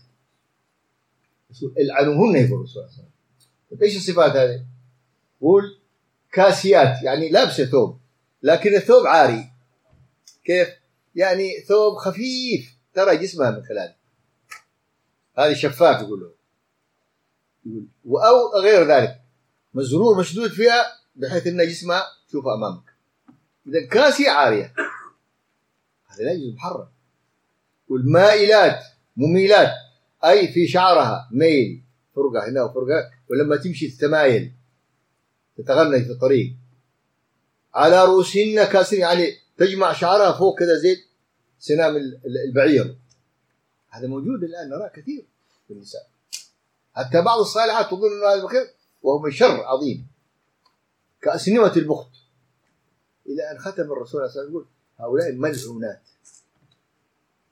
العنوهن يقول الرسول صلى الله عليه وسلم. ايش الصفات هذه؟ قول كاسيات يعني لابسه ثوب، لكن الثوب عاري. كيف؟ يعني ثوب خفيف ترى جسمها من خلاله، هذه شفاف يقول له، يقول أو غير ذلك مزرور مشدود فيها بحيث أن جسمها تشوفها أمامك. إذا كاسية عارية هذا لا يجوز، محرم. والمائلات مميلات أي في شعرها ميل، فرقة هنا وفرقة، ولما تمشي تتمايل تتغنج في الطريق. على رؤوسهن كاسين يعني تجمع شعرها فوق كذا زي سنام البعير. هذا موجود الآن نراه كثير في النساء، حتى بعض الصالحات تظن أنه هذا بخير وهو من شر عظيم كأسنمة البخت. إلى أن ختم الرسول صلى الله عليه وسلم يقول: هؤلاء ملعونات.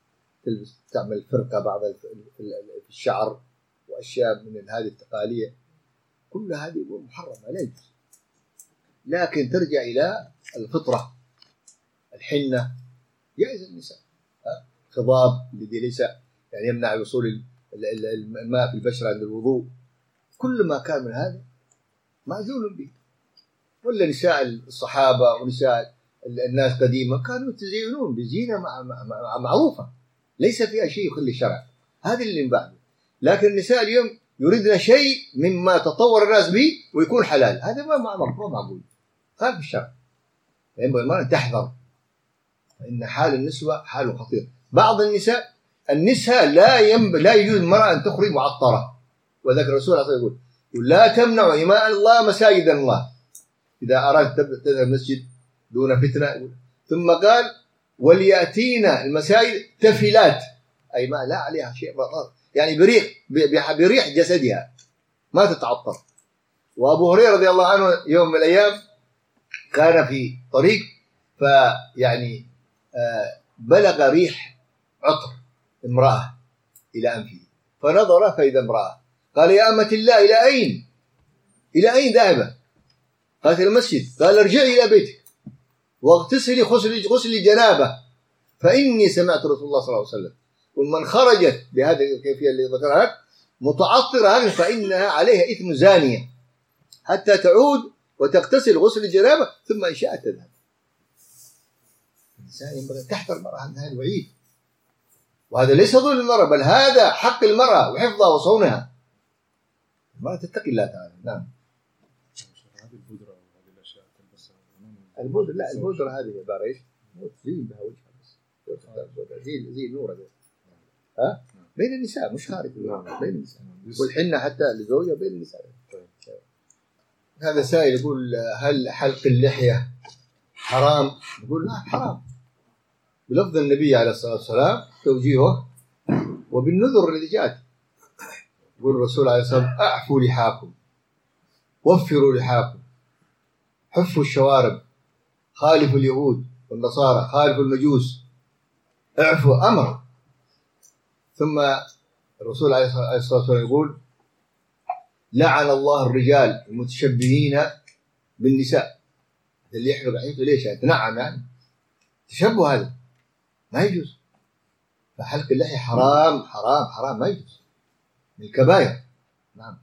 تلبس تعمل فرقة بعض في الشعر وأشياء من هذه التقالية، كل هذه محرمة لا يجوز. لكن ترجع إلى الفطرة، الحنة جائز النساء، خضاب الذي ليس يعني يمنع وصول الماء في البشرة عند الوضوء، كل ما كان من هذا مأذون به. ولا نساء الصحابة ونساء الناس قديمة كانوا يتزينون بزينة معروفة ليس فيها شيء يخلي الشرع، هذه اللي من بعده. لكن النساء اليوم يريدن شيء مما تطور الناس به ويكون حلال، هذا ما معقول، خالف الشرع. ينبغي المرأة تحذر، فإن حال النسوة حال خطير. بعض النساء النساء لا ينبغي لا يجوز المرأة أن تخرج معطرة، وذكر الرسول عليه الصلاة والسلام يقول لا تمنع إماء الله مساجد الله، إذا أردت تذهب مسجد دون فتنة. ثم قال وليأتينا المساجد تفلات، أي ما لا عليها شيء بطار، يعني بريح بريح جسدها ما تتعطر. وأبو هريرة رضي الله عنه يوم من الأيام كان في طريق فيعني بلغ ريح عطر امرأة إلى أنفه، فنظر فإذا امرأة، قال يا أمة الله إلى أين إلى أين ذاهبة؟ قالت إلى المسجد. قال ارجعي إلى بيتك واغتسلي غسل جنابة فإني سمعت رسول الله صلى الله عليه وسلم ومن خرجت بهذه الكيفية اللي ذكرها متعطرة فإنها عليها إثم زانية حتى تعود وتغتسل غسل الجنابة ثم إن شاءت تذهب. الإنسان ينبغي تحذر المرأة عن هذا الوعيد، وهذا ليس ظلم المرأة بل هذا حق المرأة وحفظها وصونها. المرأة تتقي الله تعالى. نعم. هذه البودرة وهذه الأشياء تلبسها البودرة، لا البودرة هذه عبارة إيش؟ تزين بها وجهها بس، زي زي نورة بس. ها؟ بين النساء مش خارج. نعم. بين النساء. والحنة حتى لزوجها بين النساء. هذا سائل يقول هل حلق اللحية حرام؟ يقول لا حرام بلفظ النبي عليه الصلاة والسلام توجيهه وبالنذر الذي جاءت. يقول الرسول عليه الصلاة والسلام أعفوا لحاكم وفروا لحاكم حفوا الشوارب خالفوا اليهود والنصارى خالفوا المجوس اعفوا أمر. ثم الرسول عليه الصلاة والسلام يقول لعن الله الرجال المتشبهين بالنساء، اللي يحلق عينته ليش؟ يتنعم يعني تشبه، هذا ما يجوز. فحلق اللحية حرام حرام حرام ما يجوز، من الكبائر. نعم.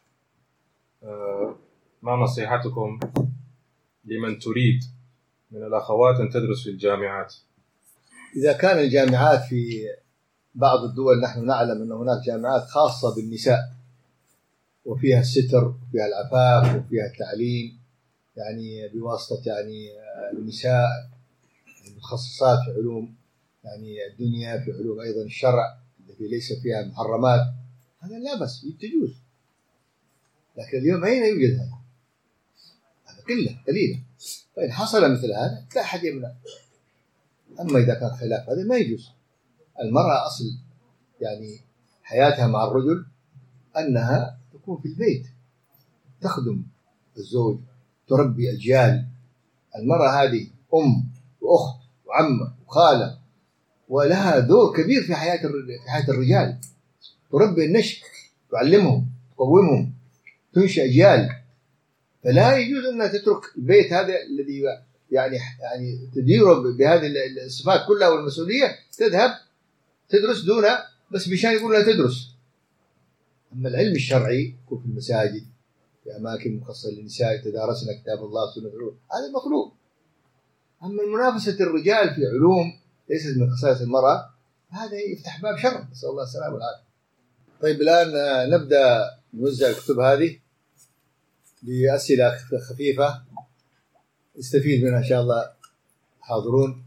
آه ما نصيحتكم لمن تريد من الأخوات أن تدرس في الجامعات؟ إذا كان الجامعات في بعض الدول نحن نعلم أن هناك جامعات خاصة بالنساء وفيها الستر وفيها العفاف وفيها التعليم، يعني بواسطة يعني النساء المتخصصات في علوم يعني الدنيا، في علوم أيضا الشرع التي ليس فيها محرمات، هذا لا بس تجوز. لكن اليوم أين يوجد هذا؟ هذا قلة قليلة. فإن حصل مثل هذا لا أحد يمنع. أما إذا كان خلاف هذا ما يجوز. المرأة أصل يعني حياتها مع الرجل أنها تكون في البيت تخدم الزوج تربي أجيال. المرأة هذه أم وأخت وعمة وخالة ولها دور كبير في حياة في حياة الرجال، تربي النشء تعلمهم تقومهم تنشئ أجيال. فلا يجوز أنها تترك البيت هذا الذي يعني يعني تديره بهذه الصفات كلها والمسؤولية، تذهب تدرس دون بس بشان يقول لها تدرس. أما العلم الشرعي يكون في المساجد في أماكن مخصصة للنساء يتدارسن كتاب الله وسنة الرسول، هذا مطلوب. أما المنافسة الرجال في علوم ليست من خصائص المرأة هذا يفتح باب شر، نسأل الله السلامة والعافية. طيب الآن نبدأ نوزع الكتب هذه بأسئلة خفيفة يستفيد منها إن شاء الله الحاضرون.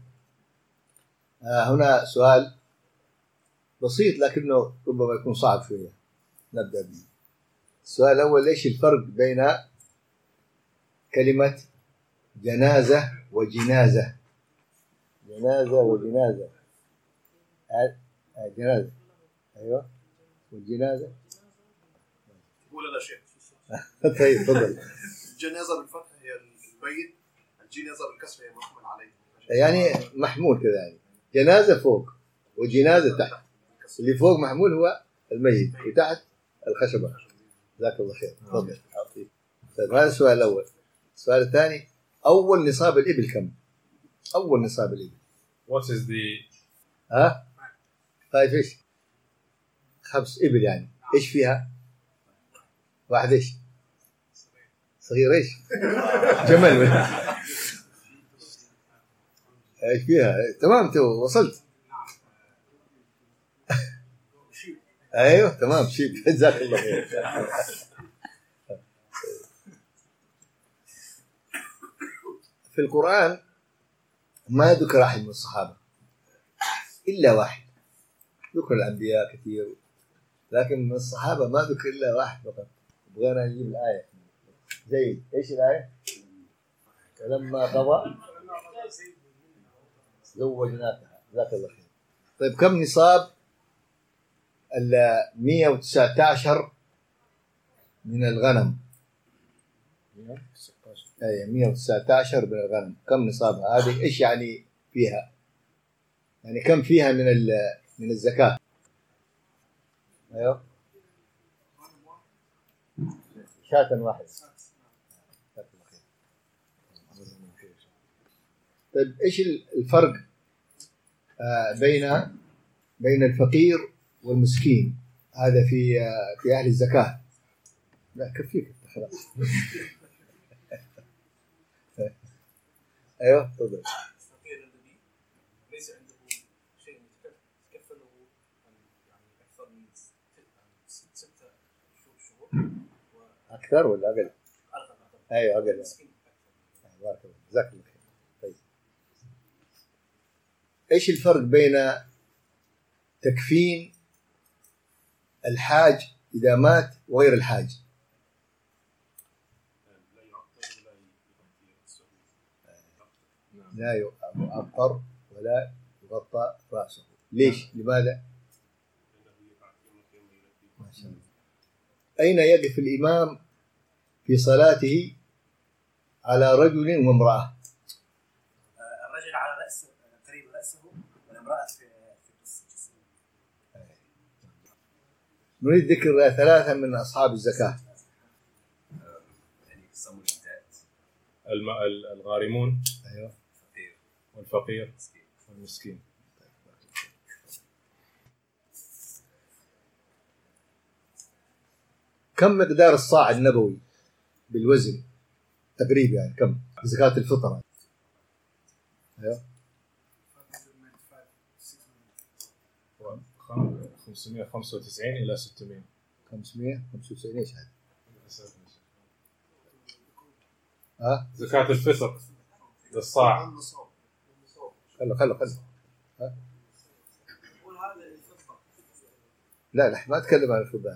هنا سؤال بسيط لكنه ربما يكون صعب شوية، نبدأ به. السؤال الأول إيش الفرق بين كلمة جنازة وجنازة؟ جنازة وجنازة جنازة أيوة والجنازة ولا لا شيء. طيب تفضل. الجنازة بالفتح هي الميت، الجنازة بالكسر هي محمول عليه، يعني محمول كذا، يعني جنازة فوق والجنازة تحت، اللي فوق محمول هو الميت وتحت الخشبة. جزاك الله خير. تفضل. طيب هذا السؤال الأول. السؤال الثاني، أول نصاب الإبل كم؟ أول نصاب الإبل. What is the ها؟ طيب إيش؟ خمس إبل يعني إيش فيها؟ واحد إيش؟ صغير إيش؟ جمل. إيش فيها؟ تمام تو وصلت. أيوه تمام شيب. جزاك الله خير. في القرآن ما ذكر أحد من الصحابة إلا واحد. ذكر الأنبياء كثير لكن من الصحابة ما ذكر إلا واحد فقط. بغينا نجيب الآية زي إيش الآية؟ فلما قضى زوجناكها. جزاك الله خير. طيب كم نصاب ال مئة وتسعة عشر من الغنم؟ أي مئة وتسعة عشر من الغنم كم نصابها؟ هذه إيش يعني فيها؟ يعني كم فيها من من الزكاة؟ أيوه شاة واحد. طيب إيش الفرق آه بين بين الفقير والمسكين؟ هذا في آه في أهل الزكاة. لا كفيك خلاص. ايوه تفضل. الفقير الذي ليس عنده شيء يتكفله يعني اكثر من ستة شهور. اكثر ولا اقل؟ اقل. ايوه اقل. بارك الله جزاك الله خير. طيب ايش الفرق بين تكفين الحاج اذا مات وغير الحاج؟ لا يؤطر ولا يغطى رأسه. ليش؟ لماذا؟ ما شاء الله. أين يقف الإمام في صلاته على رجل وامرأة؟ الرجل على رأسه قريب رأسه والامرأة في في جسمه. نريد ذكر ثلاثة من أصحاب الزكاة. يعني يسمون الجداد. الغارمون. أيوه. والفقير والمسكين. كم مقدار الصاع النبوي بالوزن تقريبا يعني كم زكاة الفطر؟ ايوه خمسمئة وخمسة وتسعين إلى ستمئة. خمسمئة وخمسة وتسعين ايش هذا؟ ها؟ زكاة الفطر للصاع. خلوا خلوا خلوا ها؟ لا لا ما أتكلم عن الفضة.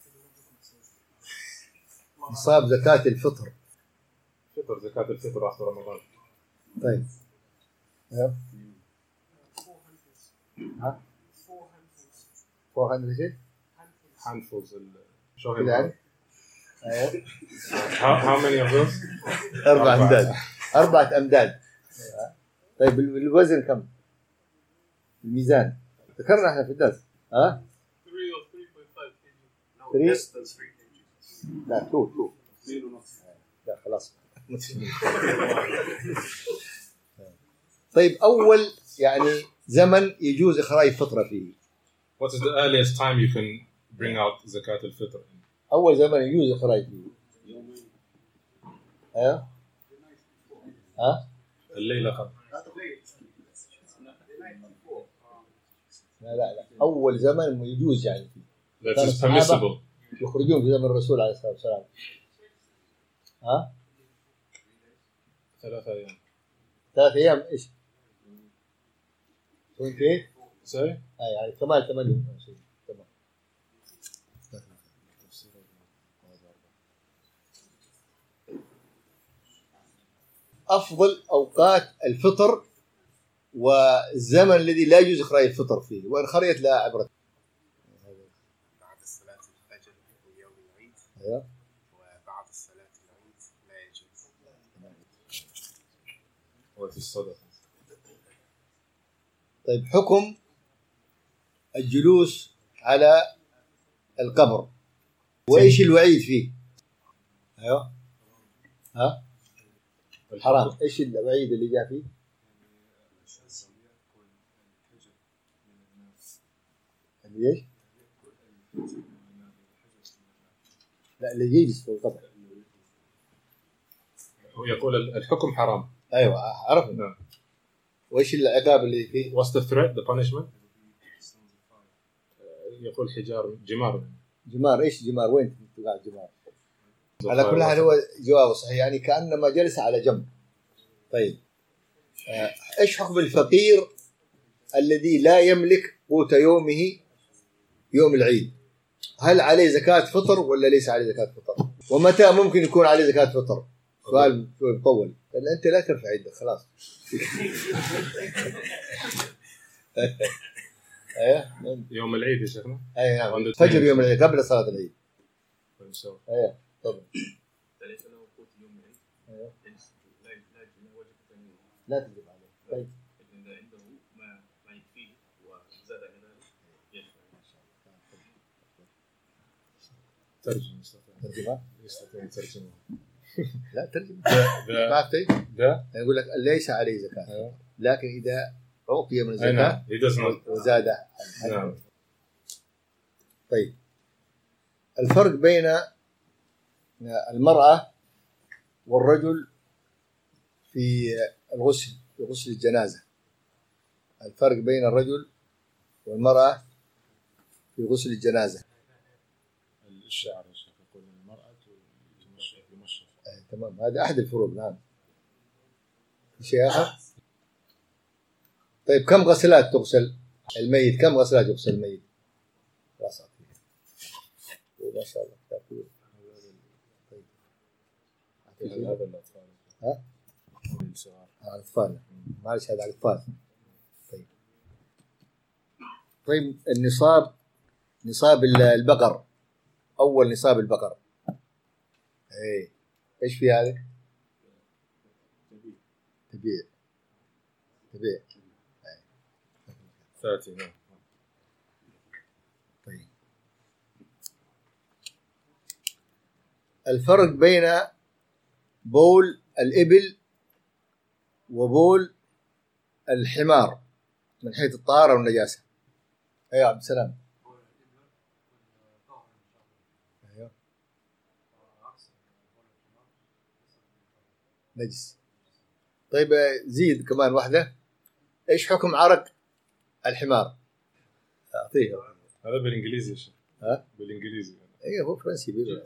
نصاب زكاة الفطر. فطر زكاة الفطر آخر رمضان. طيب ها؟ ها؟ أربعمئة شيء؟ handfuls شو كده يعني؟ أيوه. how how many of those؟ أربع أمداد. أربعة أمداد. طيب الوزن كم؟ الميزان ذكرنا احنا في الدرس. ها؟ ثلاثة لا تو تو لا خلاص. طيب أول يعني زمن يجوز إخراج الفطرة فيه. What is the earliest time you can bring out زكاة الفطر؟ أول زمن يجوز إخراج فيه. ها؟ ها؟ الليلة قبل. لا لا لا أول زمن يجوز يعني فيه. That is permissible. يخرجون في زمن الرسول عليه الصلاة والسلام. ها؟ ثلاثة أيام. ثلاثة أيام إيش؟ وين إيه؟ Sorry؟ أي يعني كمال ثمانية. تمام. أفضل أوقات الفطر والزمن الذي لا يجوز إخراج الفطر فيه وإن خرجت لا عبرة. بعد الصلاة الفجر ويوم العيد. أيوه. وبعد الصلاة العيد لا يجوز. وفي الصدقة. طيب حكم الجلوس على القبر، وإيش الوعيد فيه؟ أيوه ها حرام. إيش الوعيد اللي جاء فيه؟ اللي إيش؟ لا اللي يجلس في القبر. هو يقول الحكم حرام. أيوه عرفنا. وإيش العقاب اللي فيه؟ What's the threat, the punishment? يقول حجار جمار. جمار. إيش جمار؟ وين تقع جمار؟ على كل حال هو جوابه صحيح، يعني كأنما جلس على جنب. طيب آه، إيش حكم الفقير الذي لا يملك قوت يومه يوم العيد؟ هل عليه زكاة فطر ولا ليس عليه زكاة فطر؟ ومتى ممكن يكون عليه زكاة فطر؟ سؤال مطول، لأن أنت لا ترفع يدك خلاص. ايه يوم العيد يا شيخنا. ايه نعم فجر يوم العيد قبل صلاة العيد. ايه طبعا. ايوه لا تجيب عليه. طيب إذا عنده ما ما يكفيه وزاد على ذلك يشفع إن شاء الله. ترجم ترجمة يستطيع ترجمة. لا ترجمة ما في ده يقول لك ليس عليه زكاة، لكن إذا أعطي من الزكاة وزاد. نعم. طيب الفرق بين المرأة والرجل في الغسل، في غسل الجنازة. الفرق بين الرجل والمرأة في غسل الجنازة. الشعر يا شيخ يقول المرأة يمشط. آه، تمام هذا أحد الفروق. نعم. شيء آخر. طيب كم غسلات تغسل الميت؟ كم غسلات يغسل الميت؟ راسك ما شاء الله. طيب هذا الأطفال. ها؟ الأطفال. معلش هذا على الأطفال. طيب. طيب النصاب، نصاب البقر، أول نصاب البقر. إيه إيش في هذا؟ تبيع. تبيع. ثلاثين. طيب الفرق بين بول الإبل وبول الحمار من حيث الطهارة والنجاسة. أيوة عبد السلام. أيوة نجس. طيب زيد كمان واحدة. إيش حكم عرق الحمار؟ أعطيه. هذا بالإنجليزي شيء. ها؟ بالإنجليزي. إيه هو فرنسي بيقول.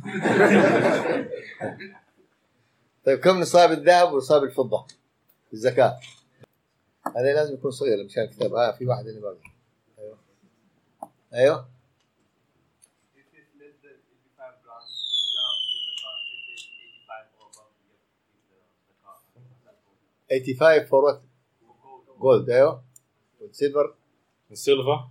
طيب كم نصاب الذهب ونصاب الفضة الزكاة؟ هذا لازم يكون صغير مشان الكتاب. آه في واحد اللي باقي. أيوه أيوه eighty-five for what? Gold. أيوه والسيلفر. السيلفر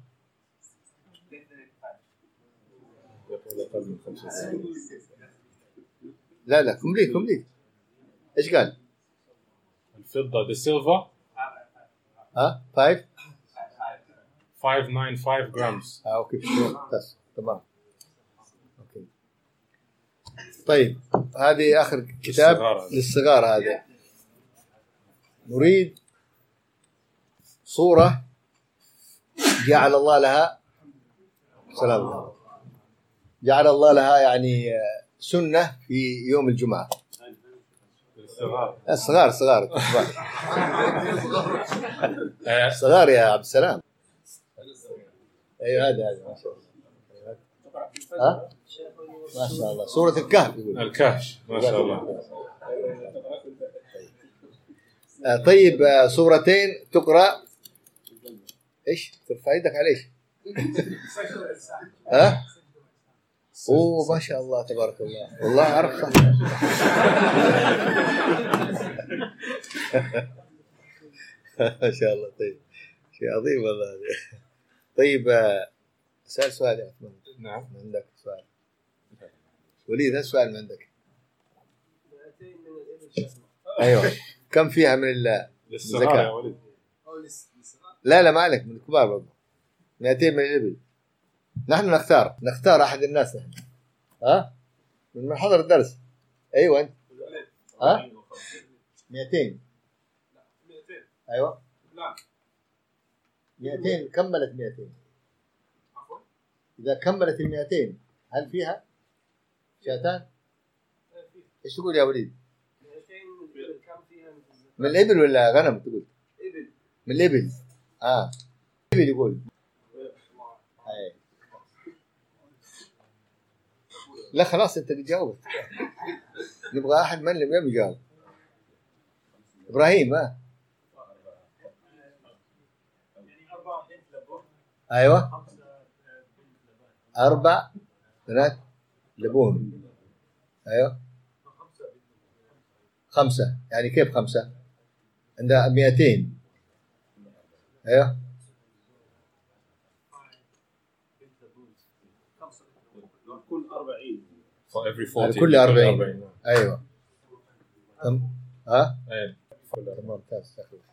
لا لا كملي كملي. إيش قال؟ الفضة بالسيلفر ها five five ninety-five grams. آه أوكي بس تمام. أوكي طيب هذه آخر كتاب للصغار. هذا نريد صورة جعل الله لها سلام الله جعل الله لها يعني سنة في يوم الجمعة. الصغار صغار صغار يا عبد السلام. ايوه هذا هذا ما شاء الله. ها ما شاء الله سورة الكهف يقول. الكهف ما شاء الله. طيب سورتين تقرأ. ايش ترفع يدك على ايش؟ ها اوه ما شاء الله تبارك الله والله عرف صح. ما شاء الله. طيب شيء عظيم والله. طيب سأل سؤال يا عثمان. نعم عندك سؤال وليد؟ هذا السؤال من عندك. ايوه كم فيها من الزكاة؟ للصغار يا وليد. لا لا ما عليك من الكبار برضه. مئتين من الإبل. نحن نختار نختار أحد الناس نحن. ها من حضر الدرس. أيوة أنت. ها مئتين. أيوة مئتين كملت مئتين. إذا كملت المئتين هل فيها شاتان؟ إيش تقول يا وليد؟ من الإبل ولا غنم تقول؟ إبل. من الإبل. آه. إبل يقول. أي. لا خلاص أنت بتجاوب. نبغى أحد من لم يجاوب. إبراهيم ها. أيوة. أربع بنات لبون. أيوة. خمسة يعني كيف خمسة؟ عندها مئتين. أيوة. كل أربعين. كل أربعين. أيوة. تم. ها؟ أيوة. تمام ممتاز.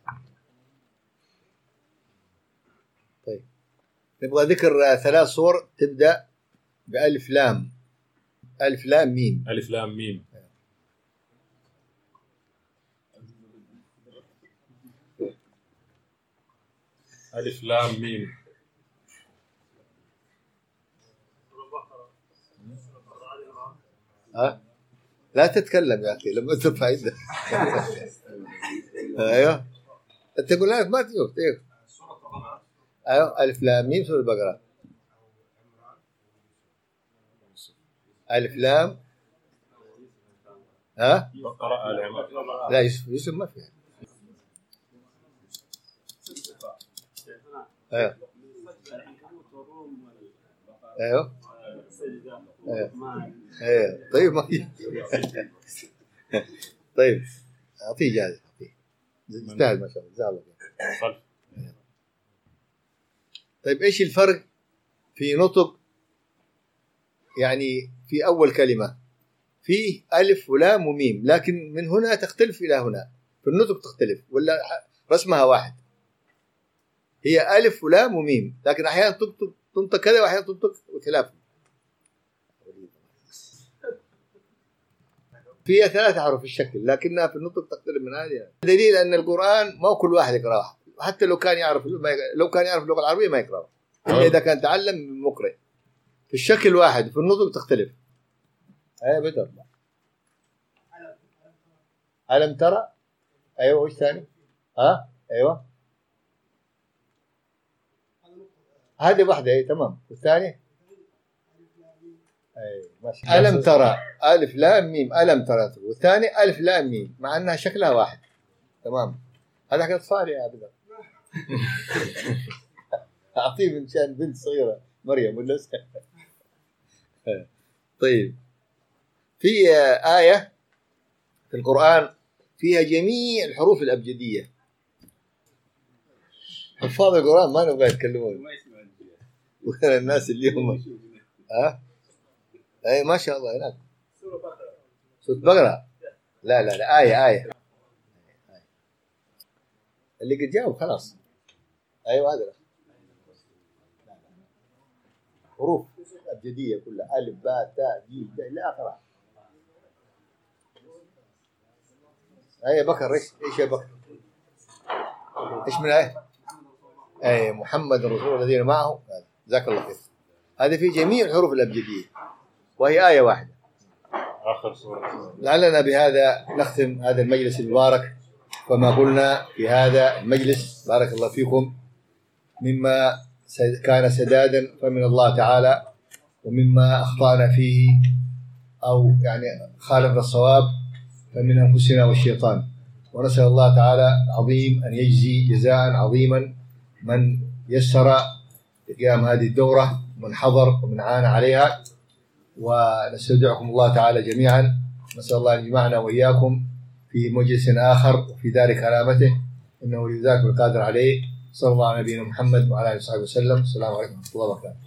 طيب نبغى ذكر ثلاث صور تبدأ بألف لام. ألف لام ميم. ألف لام ميم. ألف لام ميم. ها؟ لا تتكلم يا أخي لما ترفع يدك. أيوه أنت تقول لك ما تشوف إيه. أيوه ألف لام ميم سورة البقرة. ألف لام ها؟ بقرة آل عمران. لا يوسف يوسف ما فيها. أيوه أيوه أيوه أيوه طيب ما طيب أعطيه جاهز أعطيه يستاهل ما شاء الله جزاه الله خير. طيب إيش الفرق في نطق يعني في أول كلمة فيه ألف ولام وميم لكن من هنا تختلف إلى هنا في النطق تختلف ولا رسمها واحد؟ هي ألف ولام وميم لكن أحيانا تنطق تنطق كذا وأحيانا تنطق خلافه. فيها ثلاثة حروف في الشكل لكنها في النطق تختلف من هذه. دليل أن القرآن ما كل واحد يقرأه حتى لو كان يعرف لو كان يعرف اللغة العربية ما يقرأه إلا إذا كان تعلم من مقرئ. في الشكل واحد في النطق تختلف. أيه بدر. ألم ترى. أيوة وش ثاني؟ ها أيوة هذه واحدة أي تمام. والثانية أي ماشي. ألم ترى ألف لام ميم ألم ترى. والثاني ألف لام ميم مع أنها شكلها واحد تمام. هذا كان صار يا بدر. أعطيه من شان بنت صغيرة مريم ولا طيب في آية في القرآن فيها جميع الحروف الأبجدية. حفاظ القرآن ما نبغى يتكلمون وكان الناس اليوم ها أي ما شاء الله هناك سورة بقرة. لا لا لا آية آية اللي قد جاوب خلاص. أيوة هذا حروف أبجدية كلها ألف باء تاء جيم إلى آخره. أي بكر إيش إيش يا بكر إيش من آية؟ أي محمد رسول الذين معه جزاك الله خير. هذا في جميع الحروف الأبجدية وهي آية واحدة. آخر سورة. لعلنا بهذا نختم هذا المجلس المبارك. وما قلنا في هذا المجلس بارك الله فيكم مما كان سدادا فمن الله تعالى ومما أخطأنا فيه أو يعني خالفنا الصواب فمن أنفسنا والشيطان. ونسأل الله تعالى العظيم أن يجزي جزاء عظيما من يسر قيام هذه الدورة ومن حضر ومن عان عليها. ونستودعكم الله تعالى جميعا. نسأل الله أن يجمعنا وإياكم في مجلس آخر وفي دار كرامته إنه لذاك القادر عليه. صلى الله على نبينا محمد وعلى آله وصحبه وسلم. السلام عليكم ورحمة الله وبركاته.